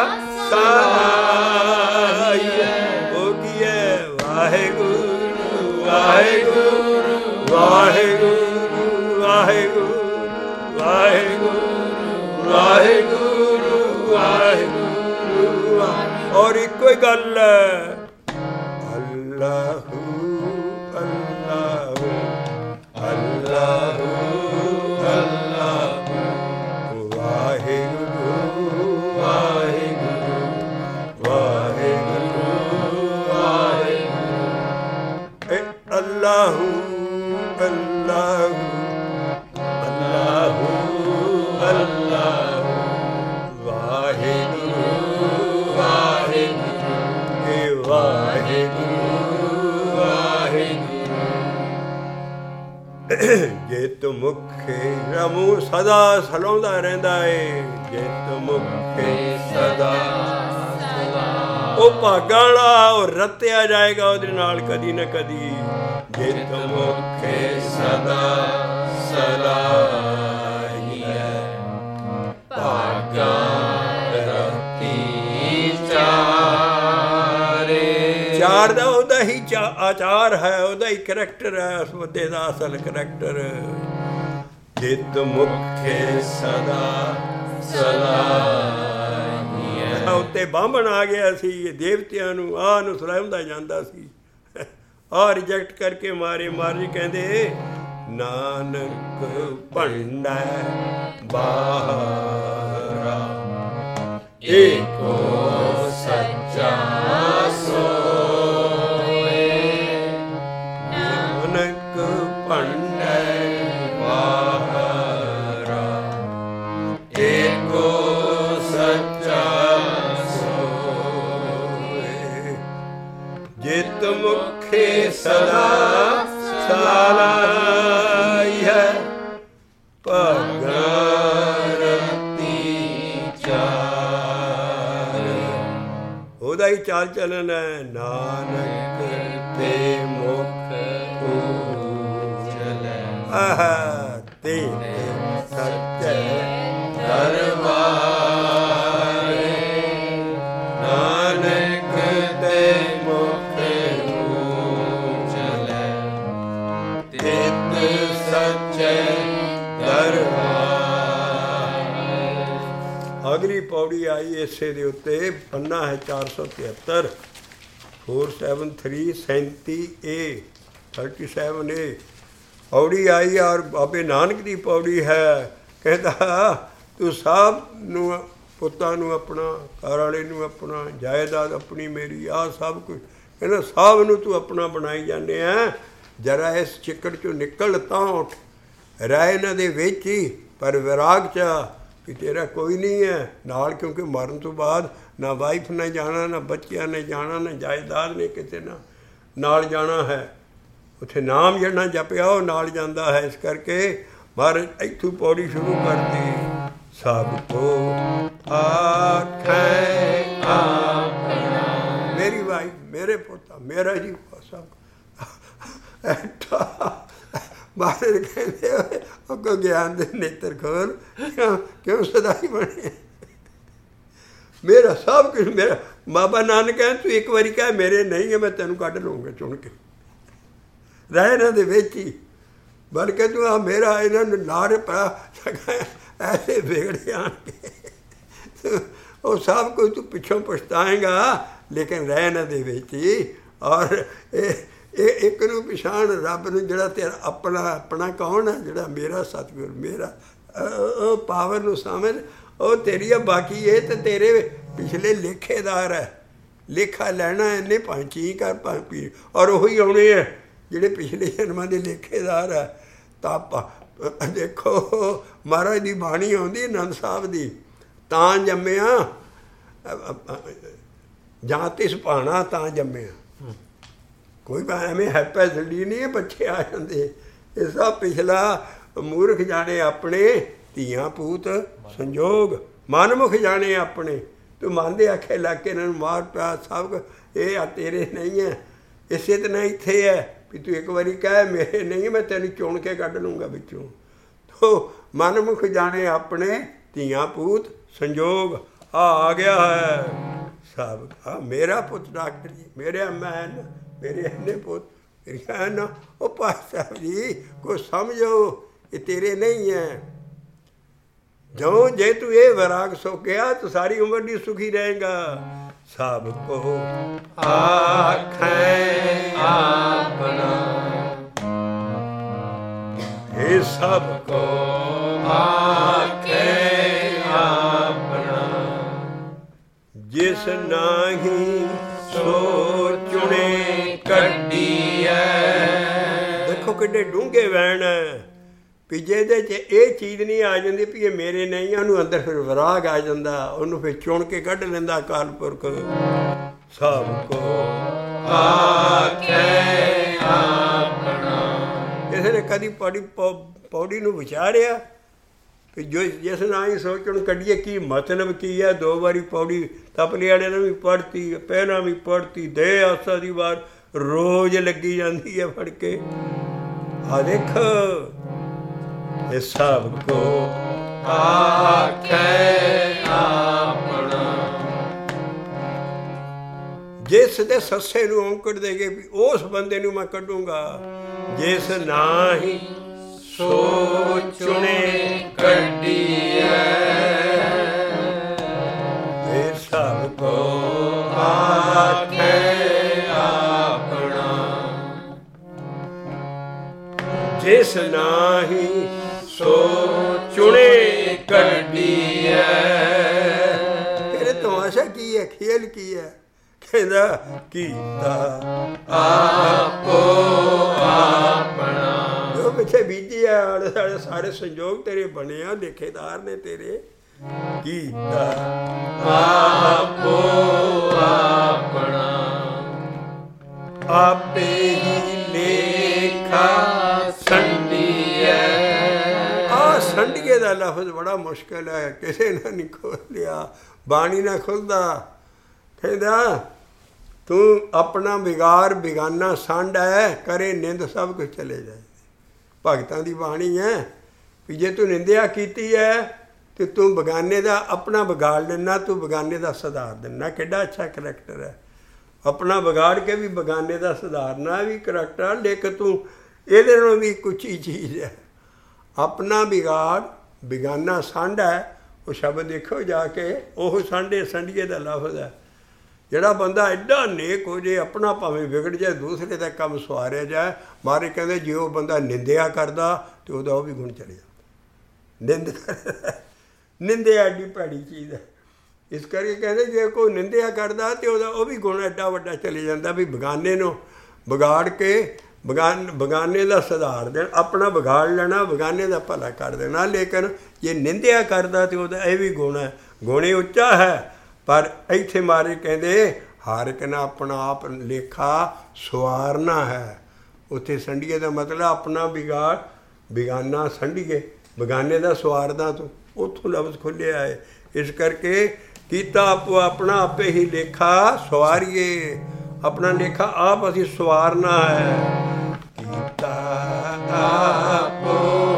ਸਹਾਈ ਹੋ ਗਈਏ ਵਾਹਿਗੁਰੂ ਵਾਹਿਗੁਰੂ ਵਾਹਿਗੁਰੂ ਵਾਹਿਗੁਰੂ ਵਾਹਿਗੁਰੂ ਵਾਹਿਗੁਰੂ ਵਾਹਿਗੁਰੂ। ਔਰ ਇੱਕੋ ਹੀ ਗੱਲ ਹੈ ਅੱਲਾਹੂ ਅੱਲਾਹੂ ਅੱਲਾਹੂ ਅੱਲਾਹੂ ਵਾਹਿਗੁਰੂ ਵਾਹਿਗੁਰੂ ਵਾਹਿਗੁਰੂ ਵਾਹਿਗੁਰੂ। ਅੱਲਾਹੂ ਅੱਲਾਹੂ ਅੱਲਾਹੂ ਅੱਲਾਹੂ ਵਾਹਿਗੁਰੂ ਵਾਹਿਗੁਰੂ ਵਾਹਿਗੁਰੂ ਵਾਹਿਗੁਰੂ। ਜਿਤ ਮੁਖੇ ਰਮੂ ਸਦਾ ਸਲਾਉਂਦਾ ਰਹਿੰਦਾ ਏ ਜਿਤ ਮੁਖੇ ਸਦਾ ਉਹ ਭਾਗਾਂ ਵਾਲਾ ਉਹ ਰਤਿਆ ਜਾਏਗਾ ਉਹਦੇ ਨਾਲ ਕਦੀ ਨਾ ਕਦੀ। ਜਿਤ ਮੁਖੇ ਸਦਾ ਸਲਾਹੀਐ ਭਾਗਾਂ ਰਤੀ ਚਾਰੇ। ਚਾਰ ਦਾ ਉਹਦਾ ਹੀ ਆਚਾਰ ਹੈ, ਉਹਦਾ ਹੀ ਕਰੈਕਟਰ ਹੈ, ਉਸ ਬੰਦੇ ਦਾ ਅਸਲ ਕਰੈਕਟਰ। ਜਿਤ ਮੁਖੇ ਸਦਾ ਸਲਾਹੀਐ। ਉੱਤੇ ਬਾਹਮਣ ਆ ਗਿਆ ਸੀ, ਦੇਵਤਿਆਂ ਨੂੰ ਆਹ ਨੂੰ ਸੁਣਾਉਂਦਾ ਜਾਂਦਾ ਸੀ, ਆਹ ਰਿਜੈਕਟ ਕਰਕੇ ਮਾਰੇ ਮਾਰੀ ਕਹਿੰਦੇ ਨਾਨਕ ਭੰਡਾ ਬਾਹਰਾ ਏਕੋ ਸੱਚਾ ਸੋਏ ਨਾਨਕ ਭੰਡਾ ਬਾਹਰਾ ਏਕੋ ਸੱਚਾ ਸੋਏ। ਜਿਤ ਮੁਖੇ ਸਦਾ ਸਲਾਈ ਹੈ ਭਾਗਾਂ ਰਤੀ ਚਾਰ। ਉਹਦਾ ਹੀ ਚਾਲ ਚੱਲਣ ਹੈ ਨਾਨਕ ਤੇ ਮੁਖ ਉਜਲੇ ਆਹ ਤੇ ਸੱਚੇ ਦਰਬਾਰੇ ਨਾਨਕ ਤੇ ਮੁਖ ਉਜਲੇ ਤਿਤ ਸੱਚੇ ਦਰਬਾਰ। ਅਗਲੀ ਪੌੜੀ ਆਈ ਇਸੇ ਦੇ ਉੱਤੇ, ਪੰਨਾ ਹੈ 473, 473 37A 37A ਪੌੜੀ ਆਈ। ਔਰ ਬਾਬੇ ਨਾਨਕ ਦੀ ਪੌੜੀ ਹੈ। ਕਹਿੰਦਾ ਤੂੰ ਸਭ ਨੂੰ, ਪੁੱਤਾਂ ਨੂੰ ਆਪਣਾ, ਘਰ ਵਾਲੇ ਨੂੰ ਆਪਣਾ, ਜਾਇਦਾਦ ਆਪਣੀ ਮੇਰੀ, ਆਹ ਸਭ ਕੁਝ, ਕਹਿੰਦਾ ਸਭ ਨੂੰ ਤੂੰ ਆਪਣਾ ਬਣਾਈ ਜਾਂਦੇ ਆ। ਜਰਾ ਇਸ ਚਿੱਕੜ 'ਚੋਂ ਨਿਕਲ ਤਾਂ ਉੱਠ, ਰਹਿ ਇਹਨਾਂ ਦੇ ਵਿੱਚ ਹੀ, ਪਰ ਵਿਰਾਗ 'ਚ ਕਿ ਤੇਰਾ ਕੋਈ ਨਹੀਂ ਹੈ ਨਾਲ, ਕਿਉਂਕਿ ਮਰਨ ਤੋਂ ਬਾਅਦ ਨਾ ਵਾਈਫ ਨੇ ਜਾਣਾ, ਨਾ ਬੱਚਿਆਂ ਨੇ ਜਾਣਾ, ਨਾ ਜਾਇਦਾਦ ਨੇ ਕਿਸੇ ਨਾਲ ਜਾਣਾ ਹੈ। ਉੱਥੇ ਨਾਮ ਜਿਹੜਾ ਜਪਿਆ ਉਹ ਨਾਲ ਜਾਂਦਾ ਹੈ। ਇਸ ਕਰਕੇ ਮਹਾਰਾਜ ਇੱਥੋਂ ਪੌੜੀ ਸ਼ੁਰੂ ਕਰਦੀ, ਸਭ ਕੋ ਆਖੈ ਆਪਣਾ, ਮੇਰੀ ਵਾਈਫ, ਮੇਰੇ ਪੁੱਤਾ, ਮੇਰਾ ਜੀ ਸਭ। ਮਹਾਰਾਜ ਕਹਿੰਦੇ ਅੱਗੋਂ ਗਿਆਨ ਦੇ ਨੇਤਰ ਖੋਲ, ਕਿਉਂ ਸਦਾਈ ਬਣੇ, ਮੇਰਾ ਸਭ ਕੁਛ ਮੇਰਾ। ਬਾਬਾ ਨਾਨਕ ਕਹਿੰਦਾ ਤੂੰ ਇੱਕ ਵਾਰੀ ਕਹਿ ਮੇਰੇ ਨਹੀਂ ਹੈ, ਮੈਂ ਤੈਨੂੰ ਕੱਢ ਲਊਂਗਾ ਚੁਣ ਕੇ, ਰਹਿ ਇਹਨਾਂ ਦੇ ਵਿੱਚ ਹੀ, ਬਲਕਿ ਤੂੰ ਆ ਮੇਰਾ ਇਹਨਾਂ ਨੂੰ ਨਾਰ ਪਾ ਐਸੇ ਵਿਗੜੇ ਆਣਗੇ, ਉਹ ਸਭ ਕੁਝ ਤੂੰ ਪਿੱਛੋਂ ਪਛਤਾਏਂਗਾ, ਲੇਕਿਨ ਰਹਿ ਇਹਨਾਂ ਦੇ ਵਿੱਚ ਹੀ। ਔਰ ਇਹ ਇੱਕ ਨੂੰ ਪਛਾਣ ਰੱਬ ਨੂੰ, ਜਿਹੜਾ ਤੇਰਾ ਆਪਣਾ, ਆਪਣਾ ਕੌਣ ਹੈ, ਜਿਹੜਾ ਮੇਰਾ ਸਤਿਗੁਰ, ਮੇਰਾ ਉਹ ਪਾਵਰ ਨੂੰ ਸਮਝ, ਉਹ ਤੇਰੀ ਆ, ਬਾਕੀ ਇਹ ਤਾਂ ਤੇਰੇ ਪਿਛਲੇ ਲੇਖੇਦਾਰ ਹੈ। ਲੇਖਾ ਲੈਣਾ ਇਹਨੇ, ਭਾਵੇਂ ਚੀ ਕਰ ਭਾਵੇਂ ਪੀ, ਔਰ ਉਹੀ ਆਉਣੇ ਹੈ ਜਿਹੜੇ ਪਿਛਲੇ ਜਨਮਾਂ ਦੇ ਲੇਖੇਦਾਰ ਹੈ। ਤਾਂ ਦੇਖੋ ਮਹਾਰਾਜ ਦੀ ਬਾਣੀ ਆਉਂਦੀ ਆਨੰਦ ਸਾਹਿਬ ਦੀ, ਤਾਂ ਜੰਮਿਆ ਜਾਂ ਤਿਸ ਭਾਣਾ ਤਾਂ ਜੰਮਿਆ, ਕੋਈ ਐਵੇਂ ਹੈਪੈਸਡੀ ਨਹੀਂ ਹੈ, ਬੱਚੇ ਆ ਜਾਂਦੇ। ਇਹ ਸਭ ਪਿਛਲਾ ਮੂਰਖ ਜਾਣੇ ਆਪਣੇ, ਧੀਆਂ ਪੂਤ ਸੰਜੋਗ, ਮਨਮੁਖ ਜਾਣੇ ਆਪਣੇ। ਤੂੰ ਮਨ ਦੇ ਆਖੇ ਲੱਗ ਕੇ ਇਹਨਾਂ ਨੂੰ ਮਾਰ ਪਿਆ ਸਭ, ਇਹ ਆ ਤੇਰੇ ਨਹੀਂ ਹੈ। ਇਸੇ ਤਰ੍ਹਾਂ ਇੱਥੇ ਹੈ ਵੀ ਤੂੰ ਇੱਕ ਵਾਰੀ ਕਹਿ ਮੇਰੇ ਨਹੀਂ, ਮੈਂ ਤੈਨੂੰ ਚੁਣ ਕੇ ਕੱਢ ਲੂੰਗਾ ਵਿੱਚੋਂ। ਤੋ ਮਨਮੁਖ ਜਾਣੇ ਆਪਣੇ, ਧੀਆਂ ਪੂਤ ਸੰਜੋਗ। ਆ ਗਿਆ ਹੈ ਸਭ, ਆ ਮੇਰਾ ਪੁੱਤ ਡਾਕਟਰ ਜੀ, ਮੇਰੇ ਅਮੈਨ, ਮੇਰੇ ਇੰਨੇ ਪੁੱਤ, ਮੇਰੀਆਂ ਨਾ। ਉਹ ਭਾਈ ਸਾਹਿਬ ਜੀ ਕੋ ਸਮਝੋ, ਇਹ ਤੇਰੇ ਨਹੀਂ ਹੈ। ਜੋ ਜੇ ਤੂੰ ਇਹ ਵਿਰਾਗ ਸੋਕਿਆ ਤਾਂ ਸਾਰੀ ਉਮਰ ਦੀ ਸੁਖੀ ਰਹੇਗਾ। ਸਭ ਕੋ ਆਖੈ ਆਪਣਾ, ਇਹ ਸਭ ਕੋ ਆਖੈ ਆਪਣਾ, ਜਿਸ ਨਾਹੀ ਸੋ ਚੁਣੇ ਕੱਢੀਐ। ਦੇਖੋ ਕਿੱਡੇ ਡੂੰਘੇ ਵਹਿਣ ਹੈ ਵੀ ਜਿਹਦੇ 'ਚ ਇਹ ਚੀਜ਼ ਨਹੀਂ ਆ ਜਾਂਦੀ ਵੀ ਇਹ ਮੇਰੇ ਨਹੀਂ, ਉਹਨੂੰ ਅੰਦਰ ਫਿਰ ਵਿਰਾਗ ਆ ਜਾਂਦਾ, ਉਹਨੂੰ ਫਿਰ ਚੁਣ ਕੇ ਕੱਢ ਲੈਂਦਾ ਅਕਾਲ ਪੁਰਖ। ਸਭ ਕੋ ਆਖੈ ਆਪਣਾ। ਕਿਸੇ ਨੇ ਕਦੀ ਪੌੜੀ ਨੂੰ ਵਿਚਾਰਿਆ ਵੀ ਜੋ ਜਿਸ ਨਾਲ ਹੀ ਸੋਚਣ ਕੱਢੀਏ ਕੀ ਮਤਲਬ ਕੀ ਹੈ? 2 ਵਾਰੀ ਪੌੜੀ ਤਪਲੀ ਵਾਲੇ ਨੇ ਵੀ ਪੜ੍ਹਤੀ, ਪਹਿਲਾਂ ਵੀ ਪੜ੍ਹਤੀ, ਦੇ ਆਸਾ ਦੀ ਵਾਰ ਰੋਜ਼ ਲੱਗੀ ਜਾਂਦੀ ਹੈ ਫੜ ਕੇ। ਆ ਦੇਖ, ਇਹ ਸਭ ਕੋ ਆਖੈ ਆਪਣਾ। ਜਿਸ ਦੇ ਸੱਸੇ ਨੂੰ ਔਂਕੜ ਦੇ ਕੇ ਵੀ ਉਸ ਬੰਦੇ ਨੂੰ ਮੈਂ ਕੱਢੂੰਗਾ, ਜਿਸ ਨਾਹੀ ਸੋ ਚੁਣੇ ਕੱਢੀਐ। ਇਹ ਸਭ ਕੋ ਆਖੈ ਆਪਣਾ, ਜਿਸ ਨਾਹੀ ਸੋ ਚੁਣੇ ਕੱਢੀਐ। ਤੇਰੇ ਤਮਾਸ਼ਾ ਕੀ ਹੈ, ਖੇਲ ਕੀ ਹੈ? ਕਹਿੰਦਾ ਕੀਤਾ ਆਪੋ ਆਪਣਾ। ਜੋ ਪਿੱਛੇ ਬੀਜੀ ਆ ਆਲੇ ਦੁਆਲੇ ਸਾਰੇ ਸੰਜੋਗ ਤੇਰੇ ਬਣੇ ਆ, ਲੇਖੇਦਾਰ ਨੇ ਤੇਰੇ। ਕੀਤਾ ਆਪੋ ਆਪਣਾ, ਆਪੇ ਹੀ ਲੇਖਾ ਸੰਡੀਐ। ਆ ਸੰਡੀਏ ਦਾ ਲਫ਼ਜ਼ ਬੜਾ ਮੁਸ਼ਕਿਲ ਹੈ, ਕਿਸੇ ਨੇ ਨਹੀਂ ਖੋਲ੍ਹਿਆ, ਬਾਣੀ ਨਾ ਖੁੱਲਦਾ। ਕਹਿੰਦਾ ਤੂੰ ਆਪਣਾ ਵਿਗਾਰ ਬਿਗਾਨਾ ਸੰਡ ਹੈ, ਕਰੇ ਨਿੰਦ ਸਭ ਕੁਝ ਚਲੇ ਜਾਏ। ਭਗਤਾਂ ਦੀ ਬਾਣੀ ਹੈ ਵੀ ਜੇ ਤੂੰ ਨਿੰਦਿਆ ਕੀਤੀ ਹੈ ਤੇ ਤੂੰ ਬਗਾਨੇ ਦਾ ਆਪਣਾ ਵਿਗਾੜ ਲੈਣਾ, ਤੂੰ ਬਗਾਨੇ ਦਾ ਸੁਧਾਰ ਦੇਣਾ। ਕਿੱਡਾ ਅੱਛਾ ਕਰੈਕਟਰ ਹੈ, ਆਪਣਾ ਵਿਗਾੜ ਕੇ ਵੀ ਬਗਾਨੇ ਦਾ ਸੁਧਾਰਨਾ ਵੀ ਕਰੈਕਟਰ। ਲੇਕਿਨ ਤੂੰ ਇਹਦੇ ਨਾਲੋਂ ਵੀ ਕੁਛ ਹੀ ਚੀਜ਼ ਹੈ। ਆਪਣਾ ਵਿਗਾੜ ਬਿਗਾਨਾ ਸੰਡ ਹੈ, ਉਹ ਸ਼ਬਦ ਦੇਖੋ ਜਾ ਕੇ, ਉਹ ਸੰਡੀਏ ਦਾ ਲਫ਼ਜ਼ ਹੈ। ਜਿਹੜਾ ਬੰਦਾ ਐਡਾ ਨੇਕ ਹੋ ਜੇ, ਆਪਣਾ ਭਾਵੇਂ ਵਿਗੜ ਜਾਏ, ਦੂਸਰੇ ਦਾ ਕੰਮ ਸਵਾਰਿਆ ਜਾਏ। ਮਾਰੇ ਕਹਿੰਦੇ ਜੇ ਉਹ ਬੰਦਾ ਨਿੰਦਿਆ ਕਰਦਾ ਤਾਂ ਉਹਦਾ ਉਹ ਵੀ ਗੁਣ ਚਲੇ ਜਾਂਦਾ। ਨਿੰਦਿਆ ਐਡੀ ਭੈੜੀ ਚੀਜ਼ ਹੈ। ਇਸ ਕਰਕੇ ਕਹਿੰਦੇ ਜੇ ਕੋਈ ਨਿੰਦਿਆ ਕਰਦਾ ਤਾਂ ਉਹਦਾ ਉਹ ਵੀ ਗੁਣ ਐਡਾ ਵੱਡਾ ਚਲੇ ਜਾਂਦਾ ਵੀ ਬੇਗਾਨੇ ਨੂੰ ਵਿਗਾੜ ਕੇ ਬੇਗਾਨੇ ਦਾ ਸੁਧਾਰ ਦੇਣ, ਆਪਣਾ ਵਿਗਾੜ ਲੈਣਾ, ਬੇਗਾਨੇ ਦਾ ਭਲਾ ਕਰ ਦੇਣਾ। ਲੇਕਿਨ ਜੇ ਨਿੰਦਿਆ ਕਰਦਾ ਤਾਂ ਉਹਦਾ ਇਹ ਵੀ ਗੁਣ ਹੈ, ਗੁਣੇ ਉੱਚਾ ਹੈ। ਪਰ ਇੱਥੇ ਮਾਰੇ ਕਹਿੰਦੇ ਹਰ ਇੱਕ ਨੇ ਆਪਣਾ ਆਪ ਲੇਖਾ ਸਵਾਰਨਾ ਹੈ। ਉੱਥੇ ਸੰਡੀਏ ਦਾ ਮਤਲਬ ਆਪਣਾ ਵਿਗਾੜ, ਬੇਗਾਨਾ ਸੰਡੀਏ, ਬੇਗਾਨੇ ਦਾ ਸਵਾਰਦਾ ਤੂੰ, ਉੱਥੋਂ ਲਫ਼ਜ਼ ਖੁੱਲ੍ਹਿਆ ਹੈ। ਇਸ ਕਰਕੇ ਕੀਤਾ ਆਪੋ ਆਪਣਾ ਆਪੇ ਹੀ ਲੇਖਾ ਸਵਾਰੀਏ। ਆਪਣਾ ਲੇਖਾ ਆਪ ਅਸੀਂ ਸਵਾਰਨਾ ਹੈ। ਕੀਤਾ ਆਪੋ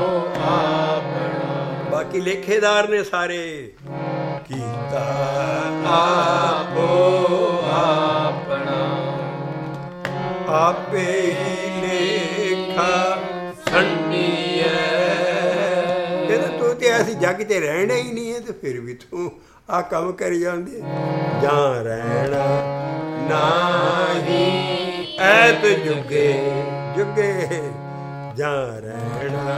ਆਪਣਾ, ਬਾਕੀ ਲੇਖੇਦਾਰ ਨੇ ਸਾਰੇ। ਕੀਤਾ ਆਪੋ ਆਪਣਾ, ਆਪੇ ਹੀ ਲੇਖਾ ਸੰਡੀਏ। ਕਹਿੰਦੇ ਤੂੰ ਤੇ ਅਸੀਂ ਜੱਗ 'ਚ ਰਹਿਣਾ ਹੀ ਨਹੀਂ ਹੈ, ਤੇ ਫਿਰ ਵੀ ਤੂੰ ਆਹ ਕੰਮ ਕਰੀ ਜਾਂਦੇ। ਜਾਂ ਰਹਿਣਾ ਨਾਹੀ ਐਤ ਜੁਗੇ ਜੁਗੇ, ਜਾਂ ਰਹਿਣਾ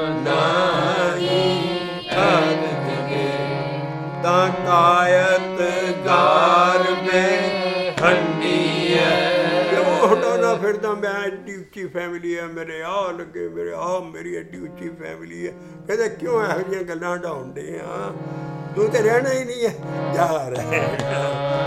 ਨਾਹੀ ਐਤ ਜੁਗੇ, ਤਾਂ ਕਾਇਤ ਗਾਰ ਮੇ ਹੰਡੀਐ। ਕਿਉਂ ਹਟਾਉਣਾ ਫਿਰਦਾ ਮੈਂ, ਐਡੀ ਉੱਚੀ ਫੈਮਿਲੀ ਹੈ, ਮੇਰੇ ਆਹ ਲੱਗੇ, ਮੇਰੇ ਆਹ, ਮੇਰੀ ਐਡੀ ਉੱਚੀ ਫੈਮਿਲੀ ਹੈ। ਕਹਿੰਦੇ ਕਿਉਂ ਇਹੋ ਜਿਹੀਆਂ ਗੱਲਾਂ ਹਟਾਉਂਦੇ ਆ, ਤੂੰ ਤੇ ਰਹਿਣਾ ਹੀ ਨਹੀਂ ਹੈ। ਜਾ ਰਹਿਣਾ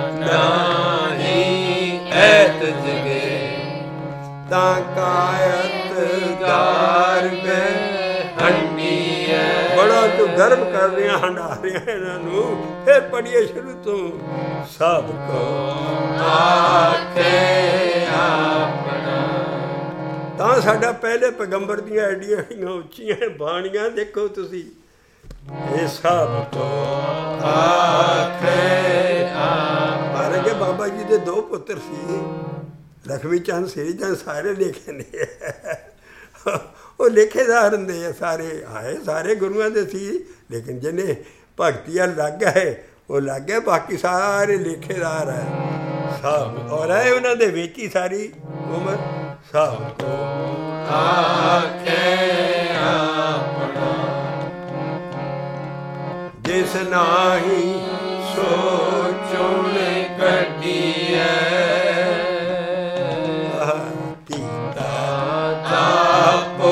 ਨਾਹੀ ਐਤ ਜਗੇ, ਤਾਂ ਕਾਇਤ ਗਾਰ ਮੇ ਹੰਡੀਐ। ਬੜਾ ਤੂੰ ਗਰਵ ਕਰ ਰਿਹਾ, ਹੰਡਾ ਰਿਹਾ ਇਹਨਾਂ ਨੂੰ। ਫਿਰ ਪੜ੍ਹੀਏ ਸ਼ੁਰੂ ਤੋਂ। ਸਭ ਕੋ ਆਖੇ ਆਪਣਾ, ਤਾਂ ਸਾਡਾ ਪਹਿਲੇ ਪੈਗੰਬਰ ਦੀਆਂ ਐਡੀਆਂ ਉੱਚੀਆਂ ਬਾਣੀਆਂ ਦੇਖੋ ਤੁਸੀਂ। ਇਹ ਸਭ ਤੋਂ ਆਖੇ ਮਾਰੇ ਕੇ ਬਾਬਾ ਜੀ ਦੇ ਦੋ ਪੁੱਤਰ ਸੀ, ਲਖਮੀ ਚੰਦ, ਸ੍ਰੀ ਚੰਦ, ਸਾਰੇ ਲੇਖੇ ਨੇ। ਉਹ ਲੇਖੇਦਾਰ ਹੁੰਦੇ ਆ ਸਾਰੇ, ਆਏ ਸਾਰੇ ਗੁਰੂਆਂ ਦੇ ਸੀ। ਲੇਕਿਨ ਜਿਹਨੇ ਭਗਤੀ ਵੱਲ ਲੱਗ ਗਏ ਉਹ ਲੱਗ ਗਏ, ਬਾਕੀ ਸਾਰੇ ਲੇਖੇਦਾਰ ਹੈ ਸਭ। ਔਰ ਹੈ ਉਹਨਾਂ ਦੇ ਵਿੱਚ ਹੀ ਸਾਰੀ ਉਮਰ। ਸਭ ਤੋਂ ਆਖੇ ਆਪਣਾ, ਜਿਸ ਨਾਹੀ ਸੋਚੁਣ ਕੱਢੀਐ, ਕੀਤਾ ਆਪੋ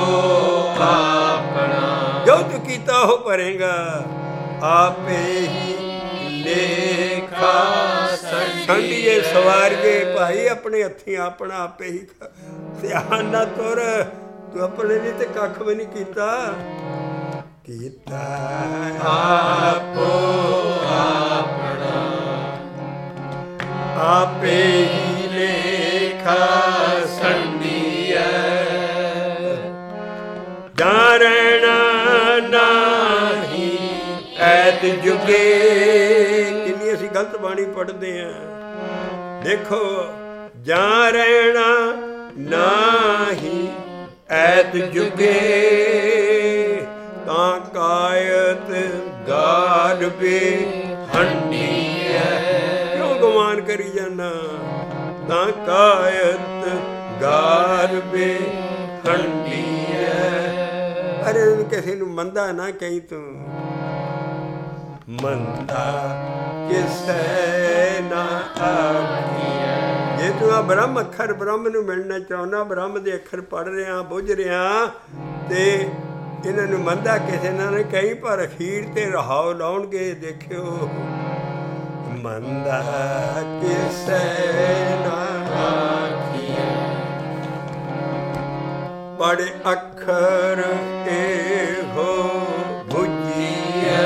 ਆਪਣਾ। ਜੋ ਤੂੰ ਕੀਤਾ ਉਹ ਭਰੇਗਾ, ਆਪੇ ਹੀ ਲੇਖਾ ਸੰਡੀਏ ਸਵਾਰੀਏ। ਭਾਈ ਆਪਣੇ ਹੱਥੀਂ ਆਪਣਾ ਆਪੇ ਹੀ ਧਿਆਨ ਨਾ ਤੁਰ, ਤੂੰ ਆਪਣੇ ਲਈ ਤੇ ਕੱਖ ਵੀ ਨਹੀਂ ਕੀਤਾ। ਕੀਤਾ ਆਪੋ ਆਪਣਾ, ਆਪੇ ਹੀ ਲੇਖਾ ਸੰਡੀਐ, ਜਾਂ ਰਹਿਣਾ ਨਾਹੀ ਐਤ ਜੁਗੇ। ਕਿੰਨੀ ਅਸੀਂ ਗਲਤ ਬਾਣੀ ਪੜ੍ਹਦੇ ਹਾਂ। ਦੇਖੋ, ਜਾਂ ਰਹਿਣਾ ਨਾਹੀ ਐਤ ਜੁਗੇ, ਤਾਂ ਕਾਇਤ ਗਾਰਬੇ ਹੰਡੀਐ। ਕਿਉਂ ਗੁਮਾਨ ਕਰੀ ਜਾਨਾ? ਤਾਂ ਕਾਇਤ ਗਾਰਬੇ ਹੰਡੀਐ। ਅਰੇ ਕਿਸੇ ਨੂੰ ਮੰਦਾ ਨਾ ਕਹੀਂ ਤੂੰ, ਮੰਦਾ ਕਿਸੇ ਨਾ ਆਖੀਐ। ਜੇ ਤੂੰ ਆ ਬ੍ਰਹਮ ਅੱਖਰ, ਬ੍ਰਹਮ ਨੂੰ ਮਿਲਣਾ ਚਾਹੁੰਦਾ, ਬ੍ਰਹਮ ਦੇ ਅੱਖਰ ਪੜ੍ਹ ਰਿਹਾ, ਬੁੱਝ ਰਿਹਾ, ਤੇ ਇਹਨਾਂ ਨੂੰ ਮੰਦਾ ਕਿਸੇ ਨਾਲ ਕਈ, ਪਰ ਅਖੀਰ ਤੇ ਰਹਾਉ ਲਾਉਣਗੇ। ਦੇਖਿਓ, ਮੰਦਾ ਕਿਸੇ ਨਾ ਆਖੀਐ, ਪੜ੍ਹ ਅੱਖਰ ਇਹੋ ਬੁੱਝੀਐ,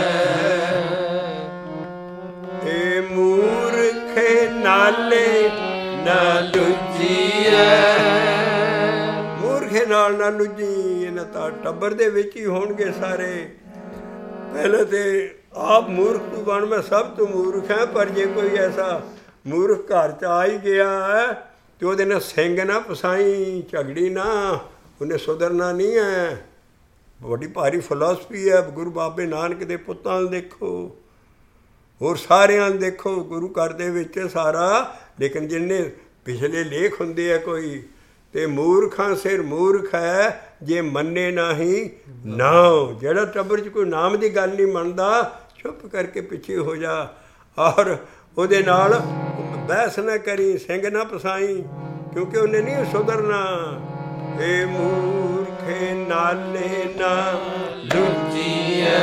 ਇਹ ਮੂਰਖੇ ਨਾਲੇ ਨਾ ਲੁੱਝੀਐ। ਮੂਰਖੇ ਨਾਲ ਨਾ ਲੁੱਝੀ। ਇਹਨਾਂ ਤਾਂ ਟੱਬਰ ਦੇ ਵਿੱਚ ਹੀ ਹੋਣਗੇ ਸਾਰੇ। ਪਹਿਲੇ ਤੇ ਆਪ ਮੂਰਖ ਤੂੰ ਬਣ, ਮੈਂ ਸਭ ਤੋਂ ਮੂਰਖ ਹੈ। ਪਰ ਜੇ ਕੋਈ ਐਸਾ ਮੂਰਖ ਘਰ 'ਚ ਆ ਹੀ ਗਿਆ ਤੇ ਉਹਦੇ ਨਾਲ ਸਿੰਘ ਨਾ ਫਸਾਈ, ਝਗੜੀ ਨਾ, ਉਹਨੇ ਸੁਧਰਨਾ ਨਹੀਂ ਹੈ। ਵੱਡੀ ਭਾਰੀ ਫਿਲਾਸਫੀ ਹੈ। ਗੁਰੂ ਬਾਬੇ ਨਾਨਕ ਦੇ ਪੁੱਤਾਂ ਨੂੰ ਦੇਖੋ, ਹੋਰ ਸਾਰਿਆਂ ਨੂੰ ਦੇਖੋ, ਗੁਰੂ ਘਰ ਦੇ ਵਿੱਚ ਸਾਰਾ। ਲੇਕਿਨ ਜਿੰਨੇ ਪਿਛਲੇ ਲੇਖ ਹੁੰਦੇ ਆ ਕੋਈ, ਤੇ ਮੂਰਖਾਂ ਸਿਰ ਮੂਰਖ ਹੈ ਜੇ ਮੰਨੇ ਨਹੀਂ ਨਾਮ। ਜਿਹੜਾ ਟੱਬਰ 'ਚ ਕੋਈ ਨਾਮ ਦੀ ਗੱਲ ਨਹੀਂ ਮੰਨਦਾ, ਚੁੱਪ ਕਰਕੇ ਪਿੱਛੇ ਹੋ ਜਾ, ਔਰ ਉਹਦੇ ਨਾਲ ਬਹਿਸ ਨਾ ਕਰੀ, ਸਿੰਘ ਨਾ ਪਸਾਈ, ਕਿਉਂਕਿ ਉਹਨੇ ਨਹੀਂ ਸੁਧਰਨਾ। ਇਹ ਮੂਰਖੇ ਨਾਲੇ ਨਾ ਲੁੱਚੀਐ,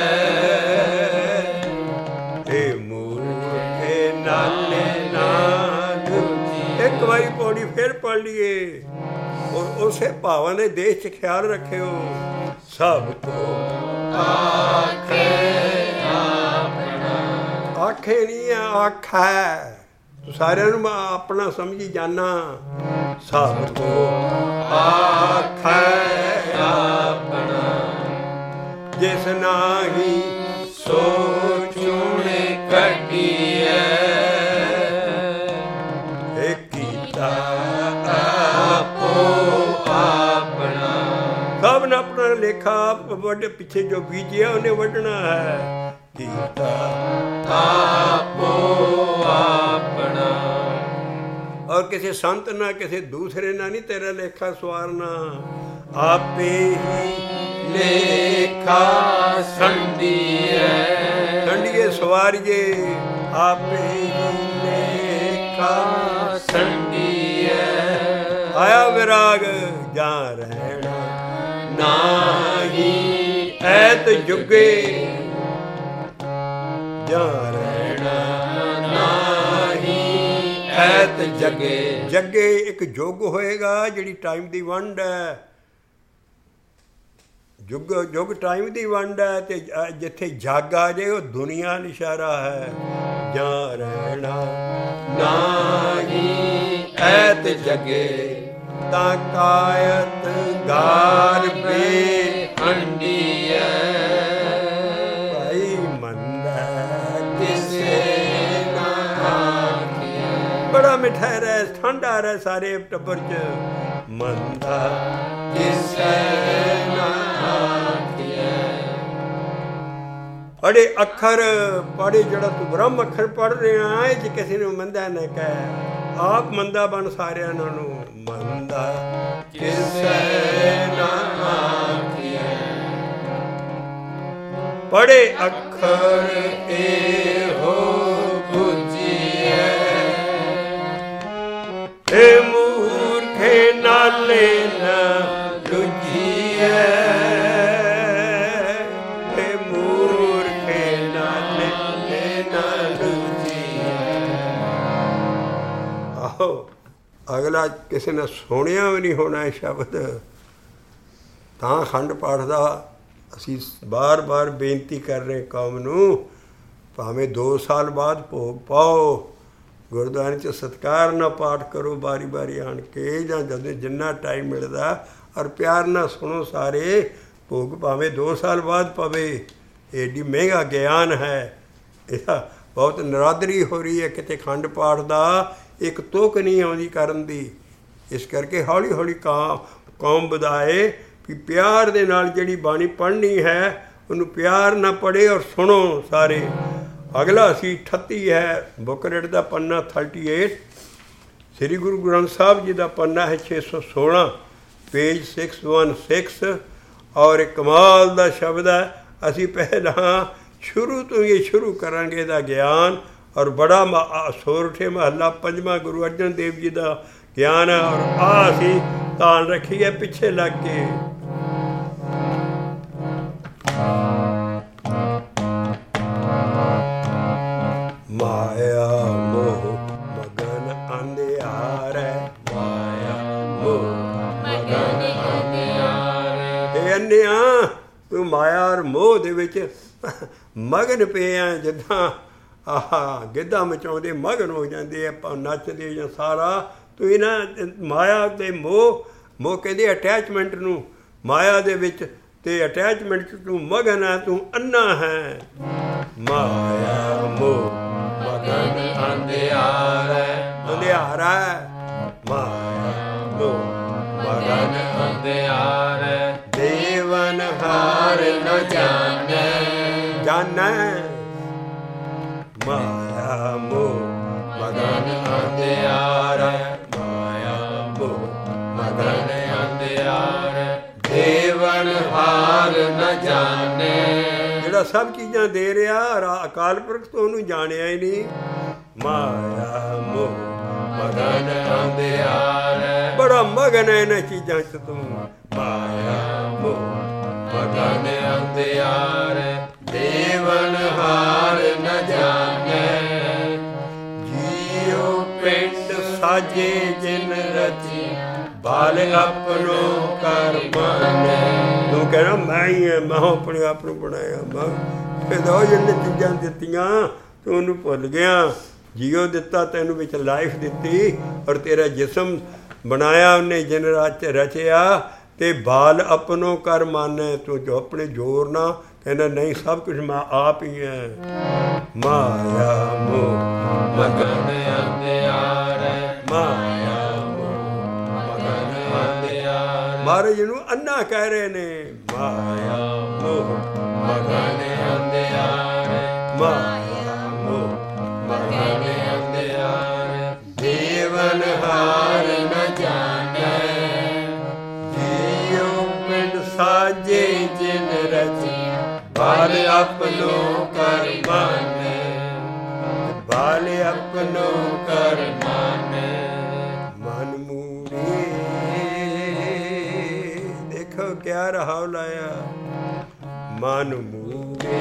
ਇਹ ਮੂਰਖੇ ਨਾਲੇ ਨਾ ਲੁੱਚੀਐ। ਇੱਕ ਵਾਰੀ ਪੌੜੀ ਫਿਰ ਪੜ੍ਹ ਲਈਏ, ਔਰ ਉਸੇ ਭਾਵਾਂ ਦੇ ਦੇਸ਼ 'ਚ ਖਿਆਲ ਰੱਖਿਓ। ਸਭ ਤੋਂ ਆਖੇ ਆਪਣਾ, ਆਖੇ ਨਹੀਂ ਹੈ, ਆਖੈ। ਸਾਰਿਆਂ ਨੂੰ ਆਪਣਾ ਸਮਝੀ ਜਾਨਾ। ਸਭ ਤੋਂ ਆਖੈ ਆਪਣਾ, ਜਿਸ ਨਾਹੀ ਸੋ ਚੂਣੇ ਕੱਢੀਐ, ਇਹ ਕੀਤਾ ਆਪੋ ਆਪਣਾ। ਸਭ ਨੇ ਆਪਣਾ ਲੇਖਾ ਵੱਢ, ਪਿੱਛੇ ਜੋ ਬੀਜਿਆ ਉਹਨੇ ਵੱਢਣਾ ਹੈ। ਕੀਤਾ ਆਪੋ ਆਪਣਾ, ਔਰ ਕਿਸੇ ਸੰਤ ਨਾ ਕਿਸੇ ਦੂਸਰੇ ਨਾਲ ਨਹੀਂ ਤੇਰਾ ਲੇਖਾ ਸਵਾਰਨਾ। ਆਪੇ ਹੀ ਲੇਖਾ ਸੰਡੀਏ, ਸੰਡੀਏ ਸਵਾਰੀਏ। ਆਪੇ ਹੀ ਲੇਖਾ ਸੰਡੀਏ, ਆਇਆ ਵਿਰਾਗ ਜਾਂ ਰਹਿਣਾ ਨਾਹੀ ਐਤ ਜੁਗੇ, ਜਾਂ ਰਹਿਣਾ ਨਾਹੀ ਐਤ ਜਗੇ। ਜਗੇ ਇੱਕ ਯੁੱਗ ਹੋਏਗਾ ਜਿਹੜੀ ਟਾਈਮ ਦੀ ਵੰਡ ਹੈ। ਯੁੱਗ ਟਾਈਮ ਦੀ ਵੰਡ ਹੈ, ਤੇ ਜਿੱਥੇ ਜੱਗ ਆ ਜਾਏ ਉਹ ਦੁਨੀਆ ਨਿਸ਼ਾਰਾ ਹੈ। ਜਾਂ ਰਹਿਣਾ ਨਾਹੀ ਐਤ ਜਗੇ, ਤਾਂ ਕਾਇਤ ਗਾਰ ਬੇ ਹੰਡੀਐ, ਭਾਈ ਮੰਦਾ ਕਿਸੇ ਨਾ ਆਖੀਐ। ਬੜਾ ਮਿੱਠਾ ਰਹਿ, ਠੰਡਾ ਰਹਿ ਸਾਰੇ ਟੱਬਰ 'ਚ। ਮੰਦਾ ਕਿਸੇ ਨਾ ਆਖੀਐ। ਪੜ੍ਹੇ ਅੱਖਰ ਪੜ੍ਹੇ, ਜਿਹੜਾ ਤੂੰ ਬ੍ਰਹਮ ਅੱਖਰ ਪੜ੍ਹ ਰਿਹਾ, ਇਹ 'ਚ ਕਿਸੇ ਨੂੰ ਮੰਦਾ ਨਾ ਕਹਿ। ਆਪ ਮੰਦਾ ਬਣ ਸਾਰਿਆਂ ਨੂੰ। ਮੰਦਾ ਕਿਸੇ ਨਾ ਆਖੀਐ। ਪੜ੍ਹੇ ਅੱਖਰ ਇਹੋ ਬੁੱਝੀਐ, ਇਹ ਮੂਰਖੇ ਨਾਲੇ ਨਾ ਲੁੱਝੀਐ, ਇਹ ਮੂਰਖੇ ਨਾਲੇ ਨਾ ਲੁੱਝੀਐ। ਆਹੋ, ਅਗਲਾ ਕਿਸੇ ਨੇ ਸੁਣਿਆ ਵੀ ਨਹੀਂ ਹੋਣਾ ਇਹ ਸ਼ਬਦ। ਤਾਂ ਅਖੰਡ ਪਾਠ ਦਾ ਅਸੀਂ ਬਾਰ-ਬਾਰ ਬੇਨਤੀ ਕਰ ਰਹੇ ਕੌਮ ਨੂੰ, ਭਾਵੇਂ 2 ਸਾਲ ਬਾਅਦ ਭੋਗ ਪਾਓ, ਗੁਰਦੁਆਰੇ 'ਚ ਸਤਿਕਾਰ ਨਾਲ ਪਾਠ ਕਰੋ ਵਾਰੀ ਆਣ ਕੇ, ਜਾਂ ਜਦੋਂ ਜਿੰਨਾ ਟਾਈਮ ਮਿਲਦਾ, ਔਰ ਪਿਆਰ ਨਾਲ ਸੁਣੋ ਸਾਰੇ। ਭੋਗ ਭਾਵੇਂ 2 ਸਾਲ ਬਾਅਦ ਪਵੇ। ਏਡੀ ਮਹਿੰਗਾ ਗਿਆਨ ਹੈ, ਇਹਦਾ ਬਹੁਤ ਨਰਾਦਰੀ ਹੋ ਰਹੀ ਹੈ। ਕਿਤੇ ਅਖੰਡ ਪਾਠ ਦਾ ਇੱਕ ਤੁਕ ਨਹੀਂ ਆਉਂਦੀ ਕਰਨ ਦੀ। ਇਸ ਕਰਕੇ ਹੌਲੀ ਹੌਲੀ ਕੌਮ ਵਧਾਏ ਵੀ ਪਿਆਰ ਦੇ ਨਾਲ ਜਿਹੜੀ ਬਾਣੀ ਪੜ੍ਹਨੀ ਹੈ ਉਹਨੂੰ ਪਿਆਰ ਨਾਲ ਪੜ੍ਹੇ ਔਰ ਸੁਣੋ ਸਾਰੇ। ਅਗਲਾ ਅਸੀਂ 38 ਹੈ ਬੁੱਕਰੇਟ ਦਾ ਪੰਨਾ 38, ਸ੍ਰੀ ਗੁਰੂ ਗ੍ਰੰਥ ਸਾਹਿਬ ਜੀ ਦਾ ਪੰਨਾ ਹੈ 616, ਪੇਜ 616। ਔਰ ਇੱਕ ਕਮਾਲ ਦਾ ਸ਼ਬਦ ਹੈ। ਅਸੀਂ ਪਹਿਲਾਂ ਸ਼ੁਰੂ ਤੋਂ ਹੀ ਸ਼ੁਰੂ ਕਰਾਂਗੇ ਇਹਦਾ ਗਿਆਨ, ਔਰ ਬੜਾ ਸੋਰਠੇ ਮਹੱਲਾ 5ਵਾਂ ਗੁਰੂ ਅਰਜਨ ਦੇਵ ਜੀ ਦਾ ਗਿਆਨ ਹੈ। ਔਰ ਆਹ ਅਸੀਂ ਧਿਆਨ ਰੱਖੀਏ ਪਿੱਛੇ ਲੱਗ ਕੇ। ਮਾਇਆ ਮੋਹ ਮਗਨ ਅੰਧਿਆਰੇ, ਮਾਇਆ ਮੋਹ ਮਗਨ ਅੰਧਿਆਰੇ। ਤੇ ਅੰਨਿਆ ਤੂੰ ਮਾਇਆ ਔਰ ਮੋਹ ਦੇ ਵਿੱਚ ਮਗਨ ਪਿਆ, ਜਿੱਦਾਂ ਆਹ ਗਿੱਧਾ ਮਚਾਉਂਦੇ ਮਗਨ ਹੋ ਜਾਂਦੇ ਆਪਾਂ ਨੱਚਦੇ ਜਾਂ ਸਾਰਾ। ਤੂੰ ਇਹਨਾਂ ਮਾਇਆ ਅਤੇ ਮੋਹ ਕਹਿੰਦੇ ਅਟੈਚਮੈਂਟ ਨੂੰ, ਮਾਇਆ ਦੇ ਵਿੱਚ ਤੇ ਅਟੈਚਮੈਂਟ 'ਚ ਤੂੰ ਮਗਨ ਹੈ, ਤੂੰ ਅੰਨਾ ਹੈ। ਮਾਇਆ ਮੋਹ ਮਗਨ ਅੰਧਿਆਰੇ, ਅੰਧਿਆਰਾ ਮਾਇਆ ਮੋਹ ਮਗਨ ਅੰਧਿਆਰੇ। ਦੇਵਨ ਹਾਰ ਨ ਜਾਣੈ ਜਾਣੈ ਮਾਇਆ ਮੋਹ ਮਗਨ ਅੰਧਿਆਰੈ ਮਾਇਆ ਮੋਹ ਮਗਨ ਅੰਧਿਆਰੈ ਦੇਵਨ ਹਾਰ ਨ ਜਾਣੈ। ਜਿਹੜਾ ਸਭ ਚੀਜ਼ਾਂ ਦੇ ਰਿਹਾ ਅਕਾਲ ਪੁਰਖ ਤੋਂ ਉਹਨੂੰ ਜਾਣਿਆ ਹੀ ਨਹੀਂ। ਮਾਇਆ ਮੋਹ ਮਗਨ ਅੰਧਿਆਰੈ ਬੜਾ ਮਗਨ ਹੈ ਇਹਨਾਂ ਚੀਜ਼ਾਂ 'ਚ ਤੂੰ। ਮਾਇਆ ਮੋਹ ਮਗਨ ਅੰਧਿਆਰੈ ਦੇਵਨ ਹਾਰ ਨ ਜਾਣੈ ਜੀਉ ਪਿੰਡ ਸਾਜੇ ਜਿਨ ਰਚੀ ਬਾਲ ਆਪਣੋ ਕਰ ਮਾਨੈ। ਤੂੰ ਕਹਿਣਾ ਮੈਂ ਹੀ ਹੈ, ਮੈਂ ਆਪਣੇ ਆਪ ਨੂੰ ਬਣਾਇਆ। ਮੈਂ ਫਿਰ ਉਹ ਜਿਹੜੀਆਂ ਚੀਜ਼ਾਂ ਦਿੱਤੀਆਂ ਤੂੰ ਉਹਨੂੰ ਭੁੱਲ ਗਿਆ। ਜੀਓ ਦਿੱਤਾ ਤੈਨੂੰ ਵਿੱਚ ਲਾਈਫ ਦਿੱਤੀ ਔਰ ਤੇਰਾ ਜਿਸਮ ਬਣਾਇਆ ਉਹਨੇ ਜਿਨ ਰਚਿਆ ਤੇ ਬਾਲ ਆਪਣੋ ਕਰ ਮਾਨੈ। ਤੂੰ ਜੋ ਆਪਣੇ ਜ਼ੋਰ ਨਾ ਕਹਿੰਦਾ ਨਹੀਂ ਸਭ ਕੁਛ ਮੈਂ ਆਪ ਹੀ ਹੈ। ਮਾਇਆ ਮੋਹ ਮਗਨ ਅੰਧਿਆਰੈ ਮਾਇਆ ਮਹਾਰਾਜ ਨੂੰ ਅੰਨਾ ਕਹਿ ਰਹੇ ਨੇ। ਮਾਇਆ ਮੋਹ ਮਗਨ ਅੰਧਿਆਰੈ ਮਾਇਆ ਮੋਹ ਮਗਨ ਅੰਧਿਆਰੈ ਦੇਵਨ ਹਾਰ ਨ ਜਾਣੈ ਜੀਉ ਪਿੰਡ ਸਾਜੇ ਜਿਨ ਰਚਿਆ ਬਾਲ ਆਪਣੋ ਕਰ ਮਾਨੈ ਬਾਲ ਆਪਣੋ ਕਰ ਮਾਨੈ। ਮਨ ਮੂਰੇ ਦੇਖੋ ਕਿਆ ਰਹਾਉ ਲਾਇਆ। ਮਨ ਮੂਰੇ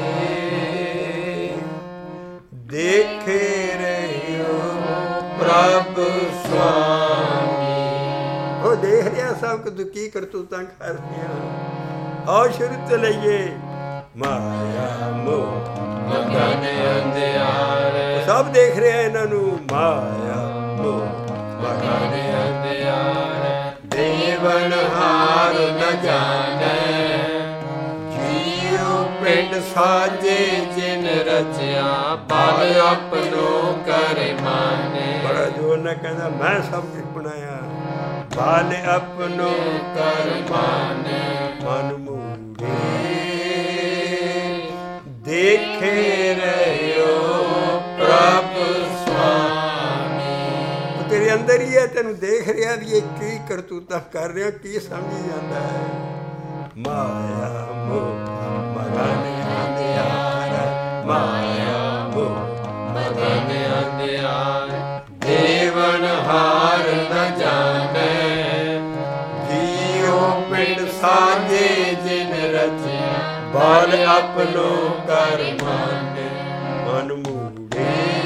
ਦੇਖੇ ਰਹਿਓ ਪ੍ਰਭ ਸੁਆਮੀ। ਉਹ ਦੇਖ ਰਿਹਾ ਸਭ ਕਿ ਤੂੰ ਕੀ ਕਰਤੂਤਾਂ ਕਰਦੀਆਂ। ਆਓ ਸ਼ੁਰੂ ਤੋਂ ਲਈਏ। ਮਾਇਆ ਮੋਹ ਮਗਨ ਅੰਧਿਆਰੈ ਸਭ ਦੇਖ ਰਿਹਾ ਇਹਨਾਂ ਨੂੰ। ਮਾਇਆ ਮੋਹ ਮਗਨ ਅੰਧਿਆਰੈ ਦੇਵਨ ਹਾਰ ਨ ਜਾਣੈ ਜੀਉ ਪਿੰਡ ਸਾਜੇ ਜਿਨ ਰਚਿਆ ਬਾਲ ਆਪਣੋ ਕਰ ਮਾਨੈ। ਬੜਾ ਜੋਰ ਨਾਲ ਕਹਿੰਦਾ ਮੈਂ ਸਭ ਕੁਝ ਬਣਾਇਆ। ਬਾਲ ਆਪਣੋ ਕਰ ਮਾਨੈ ਮਨ ਮੂਰੇ ਦੇਖੇ ਰਹਿਓ ਪ੍ਰਭ ਸੁਆਮੀ। ਉਹ ਤੇਰੇ ਅੰਦਰ ਹੀ ਹੈ, ਤੈਨੂੰ ਦੇਖ ਰਿਹਾ ਵੀ ਇਹ ਕੀ ਕਰਤੂਤਾਂ ਕਰ ਰਿਹਾ, ਕੀ ਸਮਝੀ ਜਾਂਦਾ ਹੈ। ਮਾਇਆ ਮੋਹ ਮਗਨ ਅੰਧਿਆਰੈ ਮਾਇਆ ਮੋਹ ਮਗਨ ਅੰਧਿਆਰੈ ਦੇਵਨ ਹਾਰ ਨ ਜਾਣੈ ਜੀਉ ਪਿੰਡ ਸਾਜੇ ਜਿਨ ਰਚਿਆ ਬਾਲ ਆਪਣੋ ਕਰ ਮਾਨੈ। ਮਨ ਮੂੜੇ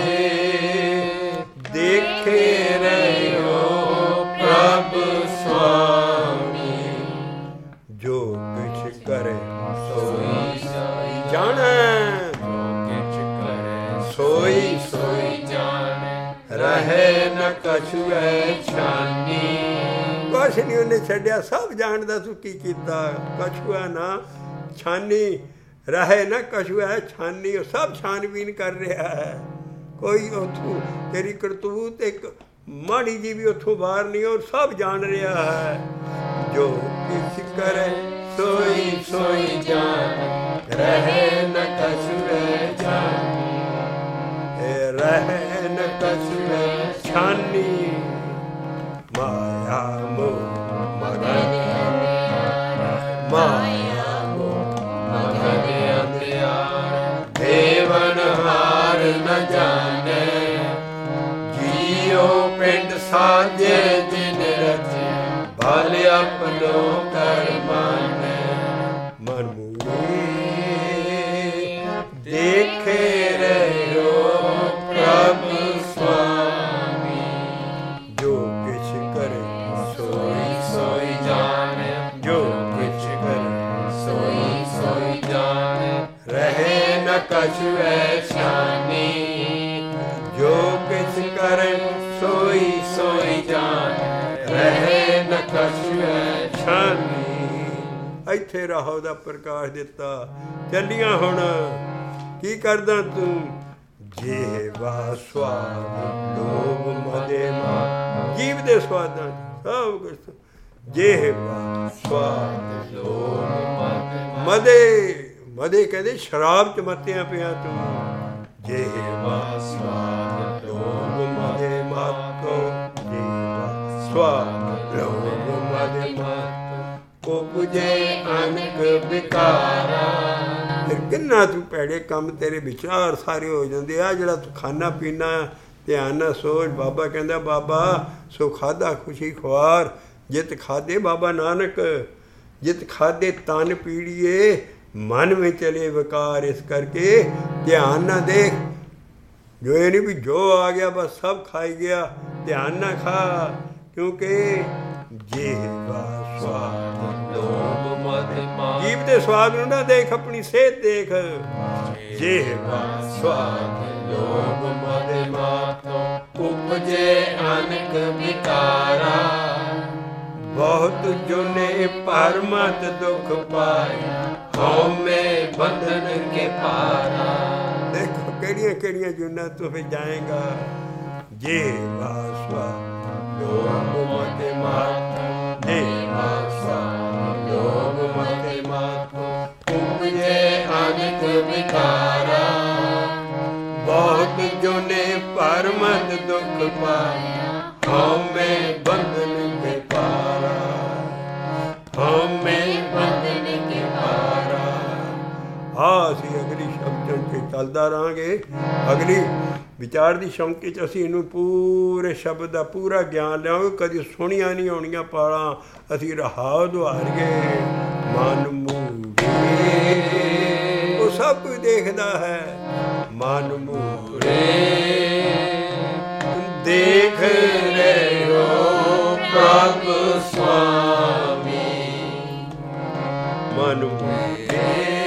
ਦੇਖੇ ਰਹਿਓ ਪ੍ਰਭ ਸੁਆਮੀ ਜੋ ਕਿਛ ਕਰੇ ਸੋਈ ਜਾਣੈ ਕਿਛ ਕਰੇ ਸੋਈ ਸੋਈ ਜਾਣੈ ਰਹੇ ਨ ਕਛੁਐ ਛਾਨੀ। ਕੁਛ ਨਹੀਂ ਉਹਨੇ ਛੱਡਿਆ, ਸਭ ਜਾਣਦਾ ਤੂੰ ਕੀ ਕੀਤਾ। ਕਛੁਆ ਨਾ ਛਾਨੀ ਰਹੇ ਨਾ ਕਛੁਐ ਛਾਨੀ। ਉਹ ਸਭ ਛਾਨਬੀਨ ਕਰ ਰਿਹਾ ਹੈ। ਕੋਈ ਉੱਥੋਂ ਤੇਰੀ ਕਰਤੂਤ ਇੱਕ ਮਾੜੀ ਜੀ ਵੀ ਉੱਥੋਂ ਬਾਹਰ ਨਹੀਂ, ਉਹ ਸਭ ਜਾਣ ਰਿਹਾ ਹੈ। ਜੋ ਕਿਛ ਕਰੇ ਸੋਈ ਸੋਈ ਜਾਣ ਰਹੇ ਨ ਕਛੁਐ ਛਾਨੀ ਰਹੇ ਨ ਕਛੁਐ ਛਾਨੀ। ਮਾਇਆ ਮੋਹ ਮਗਨ ਮਾਇਆ ਮੋਹ ਮਗਨ ਅੰਧਿਆਰੈ ਦੇਵਨ ਹਾਰ ਨ ਜਾਣੈ ਜੀਉ ਪਿੰਡ ਸਾਜੇ ਜਿਨ ਰਚਿਆ ਬਾਲ ਆਪਣੋ ਕਰ ਮਾਨੈ। ਮਨ ਮੂਰੇ ਦੇਖੇ ਰਹਿਓ ਪ੍ਰਭ ਸੁਆਮੀ ਜੋ ਕਿਛ ਕਰੇ ਸੋਈ ਸੋਈ ਜਾਣੈ ਜੋ ਕਿਛ ਕਰੇ ਸੋਈ ਸੋਈ ਜਾਣੈ ਰਹੇ ਨ ਕਛੁਐ ਛਾਨੀ। ਜੋ ਕਿਛ ਕਰੇ ਸੋਈ ਸੋਈ ਜਾਣੈ ਰਹੇ ਨ ਕਛੁਐ ਛਾਨੀ। ਇੱਥੇ ਰਾਹੋ ਦਾ ਪ੍ਰਕਾਸ਼ ਦਿੱਤਾ। ਚੱਲੀਆਂ ਹੁਣ ਕੀ ਕਰਦਾ ਤੂੰ। ਜੀਵਾ ਸਵਾਦ ਲੋਭ ਮਦੇ ਮਾਨ। ਜੀਵ ਦੇ ਸਵਾਦਾਂ ਸਭ ਕੁਛ ਜੀਵਾ ਸਵਾਦ ਲੋਭ ਮਦੇ ਮਦੇ ਕਹਿੰਦੇ ਸ਼ਰਾਬ ਚ ਮੱਤਿਆ ਪਿਆ ਤੂੰ। ਜੇਵਾ ਸਵਾਦ ਲੋਭ ਮਦੇ ਮਾਤੋ, ਜੇਵਾ ਸਵਾਦ ਲੋਭ ਮਦੇ ਮਾਤੋ, ਉਪਜੇ ਅਨਕ ਵਿਕਾਰਾ। ਫਿਰ ਕਿੰਨਾ ਤੂੰ ਭੈੜੇ ਕੰਮ, ਤੇਰੇ ਵਿਚਾਰ ਸਾਰੇ ਹੋ ਜਾਂਦੇ ਆ। ਜਿਹੜਾ ਤੂੰ ਖਾਣਾ ਪੀਣਾ ਧਿਆਨ ਨਾਲ ਸੋਚ। ਬਾਬਾ ਕਹਿੰਦਾ ਬਾਬਾ ਸੋ ਖਾਧਾ ਖੁਸ਼ੀ ਖੁਆਰ, ਜਿਤ ਖਾਧੇ ਬਾਬਾ ਨਾਨਕ, ਜਿਤ ਖਾਧੇ ਤਨ ਪੀੜੀਏ, ਮਨ ਵਿੱਚ ਚਲੇ ਵਿਕਾਰ। ਇਸ ਕਰਕੇ ਧਿਆਨ ਨਾਲ ਦੇਖ, ਜੋ ਇਹ ਨਹੀਂ ਵੀ ਜੋ ਆ ਗਿਆ ਬਸ ਸਭ ਖਾਈ ਗਿਆ, ਧਿਆਨ ਨਾਲ ਖਾ। ਕਿਉਂਕਿ ਜੀਵਾ ਸਵਾਦ ਲੋਭ ਮਦ ਮਾਤੋ, ਜੀਭ ਦੇ ਸਵਾਦ ਨੂੰ ਨਾ ਦੇਖ, ਆਪਣੀ ਸਿਹਤ ਦੇਖ। ਜੀਵਾ ਸਵਾਦ ਲੋਭ ਮਦ ਮਾਤੋ, ਉਪਜੇ ਅਨਕ ਵਿਕਾਰਾ। ਬਹੁਤ ਜੁਨੇ ਪਰਮਤ ਦੁਖ ਪਾਏ, ਹਉਮੈ ਬੰਧਨ ਕੇ ਪਾਰਾ। ਦੇਖੋ ਕਿਹੜੀਆਂ ਕਿਹੜੀਆਂ ਜੁਨਾਂ ਤੂੰ ਫਿਰ ਜਾਏਗਾ। ਜੀਵਾ ਸਵਾਦ ਲੋਭ ਮਦ ਮਾਤੋ, ਜੀਵਾ ਸਵਾਦ ਲੋਭ ਮਦ ਮਾਤੋ, ਉਪਜੇ ਅਨਕ ਵਿਕਾਰਾ। ਬਹੁਤ ਜੁਨੇ ਪਰਮਤ ਦੁਖ ਪਾਏ, ਹਉਮੈ ਬੰਧਨ ਕੇ ਪਾਰਾ, ਹਉਮੈ ਬੰਧਨ ਕੇ ਪਾਰਾ। ਅਸੀਂ ਅਗਲੀ ਸ਼ਬਦਾਂ 'ਚ ਚੱਲਦਾ ਰਹਾਂਗੇ। ਅਗਲੀ ਵਿਚਾਰ ਦੀ ਸ਼ੌਂਕੀ 'ਚ ਅਸੀਂ ਇਹਨੂੰ ਪੂਰੇ ਸ਼ਬਦ ਦਾ ਪੂਰਾ ਗਿਆਨ ਲਿਆਵਾਂਗੇ। ਕਦੀ ਸੁਣੀਆਂ ਨਹੀਂ ਹੋਣੀਆਂ ਪਾਲਾਂ, ਅਸੀਂ ਰਹਾਉ ਦੁਹਾਰੀਏ। ਮਨ ਮੂਰੇ ਉਹ ਸਭ ਕੁਝ ਦੇਖਦਾ ਹੈ, ਮਨ ਮੂਰੇ ਦੇਖ ਰਹੇ ਹੋ ਪ੍ਰਭ ਸੁਆਮੀ। ਮਨ ਮੂਰੇ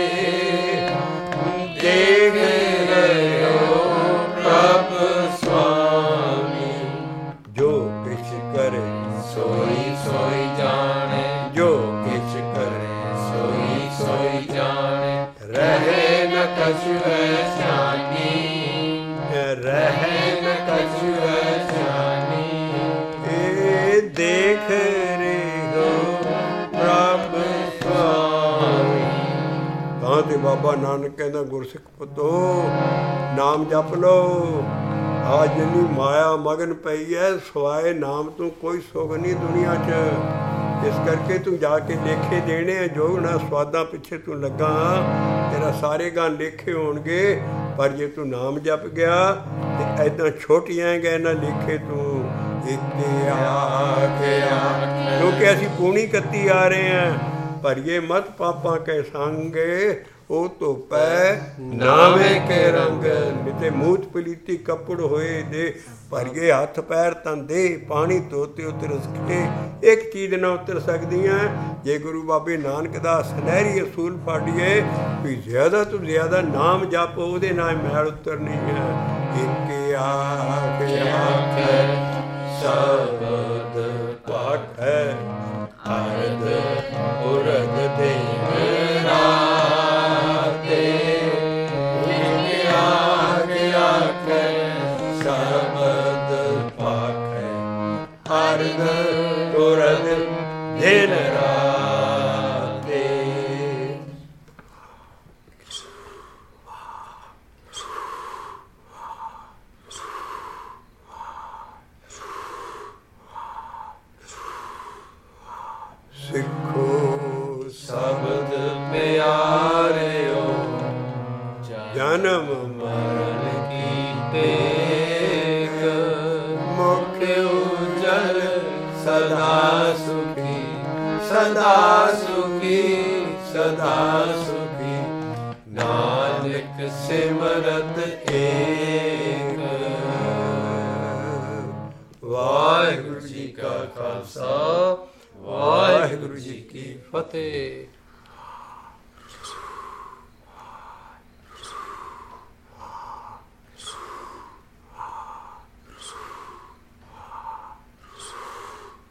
ਦੇਖ ਰਹੇ ਹੋ ਪ੍ਰਭ ਸੁਆਮੀ। ਜੋ ਕਿਛ ਕਰੇ ਸੋਈ ਸੋਈ ਜਾਣੇ, ਜੋ ਕਿਛ ਕਰੇ ਸੋਈ ਸੋਈ ਜਾਣੇ। ਰਹੇ ਨ ਕਛੁ ਐਸਾਨੀ, ਰਹੇ ਨ ਕਛੁ ਐਸਾਨੀ। ਇਹ ਦੇਖ ਰਹੇ ਹੋ ਪ੍ਰਭ ਸੁਆਮੀ। ਤਾਂ ਤੇ ਬਾਬਾ ਨਾਨਕ ਕਹਿੰਦਾ ਗੁਰਸਿੱਖ ਪੁੱਤੋ ਨਾਮ ਜਪ ਲਓ। ਆ ਜਿੰਨੀ ਮਾਇਆ ਮਗਨ ਪਈ ਹੈ, ਸਵਾਏ ਨਾਮ ਤੋਂ ਕੋਈ ਸੁਖ ਨਹੀਂ ਦੁਨੀਆ 'ਚ। ਇਸ ਕਰਕੇ ਤੂੰ ਜਾ ਕੇ ਲੇਖੇ ਦੇਣੇ ਆ। ਜੋ ਨਾ ਸਵਾਦਾਂ ਪਿੱਛੇ ਤੂੰ ਲੱਗਾ, ਤੇਰਾ ਸਾਰੇ ਗਾਂ ਲੇਖੇ ਹੋਣਗੇ। ਪਰ ਜੇ ਤੂੰ ਨਾਮ ਜਪ ਗਿਆ ਤੇ ਇੱਦਾਂ ਛੁੱਟ ਜਾਏਗਾ ਇਹਨਾਂ ਲੇਖੇ ਤੂੰ। ਇੱਕ ਆ ਗਿਆ ਕਿਉਂਕਿ ਅਸੀਂ ਪੂਣੀ ਕੱਤੀ ਆ ਰਹੇ ਹਾਂ। ਭਰੀਏ ਮਤ ਪਾਪਾਂ ਕੇ ਸੰਗੇ, ਉਹ ਧੋਪੈ ਨਾਵੇਂ ਕੇ ਰੰਗ। ਨਿਤੇ ਮੂਤ ਪਲੀਤੀ ਕੱਪੜ ਹੋਏ ਦੇ, ਭਰੀਏ ਹੱਥ ਪੈਰ ਤਨ ਦੇ, ਪਾਣੀ ਧੋਤੇ ਉਤਰ ਸਕੇ। ਇੱਕ ਚੀਜ਼ ਨਾ ਉਤਰ ਸਕਦੀਆਂ ਜੇ ਗੁਰੂ ਬਾਬੇ ਨਾਨਕ ਦਾ ਸੁਨਹਿਰੀ ਅਸੂਲ ਫਾੜੀਏ ਵੀ ਜ਼ਿਆਦਾ ਤੋਂ ਜ਼ਿਆਦਾ ਨਾਮ ਜਪ, ਉਹਦੇ ਨਾਲ ਮੈਲ ਉਤਰਨੀ ਹੈ। ਇੱਕ ਆਖੇ ਸ਼ਬਦ ਪਾਖੈ, ਅਰਧ ਉਰਧ ਦੇਵ ਰਾਤੇ। ਇੱਕ ਆਖੇ ਸ਼ਬਦ ਪਾਖੈ, ਅਰਧ ਉਰਧ ਦਿਨ ਰਾਤੇ। ਸਿੱਖੋ ਸ਼ਬਦ ਪਿਆਰਿਓ, ਜਨਮ ਮਰਨ ਕੀ ਟੇਕ। ਮੁਖ ਉਜਲ ਸਦਾ ਸੁਖੀ, ਸਦਾ ਸੁਖੀ, ਸਦਾ ਸੁਖੀ। ਨਾਨਕ ਸਿਮਰਤ ਏਕ। ਵਾਹਿਗੁਰੂ ਜੀ ਕਾ ਖਾਲਸਾ, ਵਾਹਿਗੁਰੂ ਜੀ ਕੀ ਫਤਿਹ।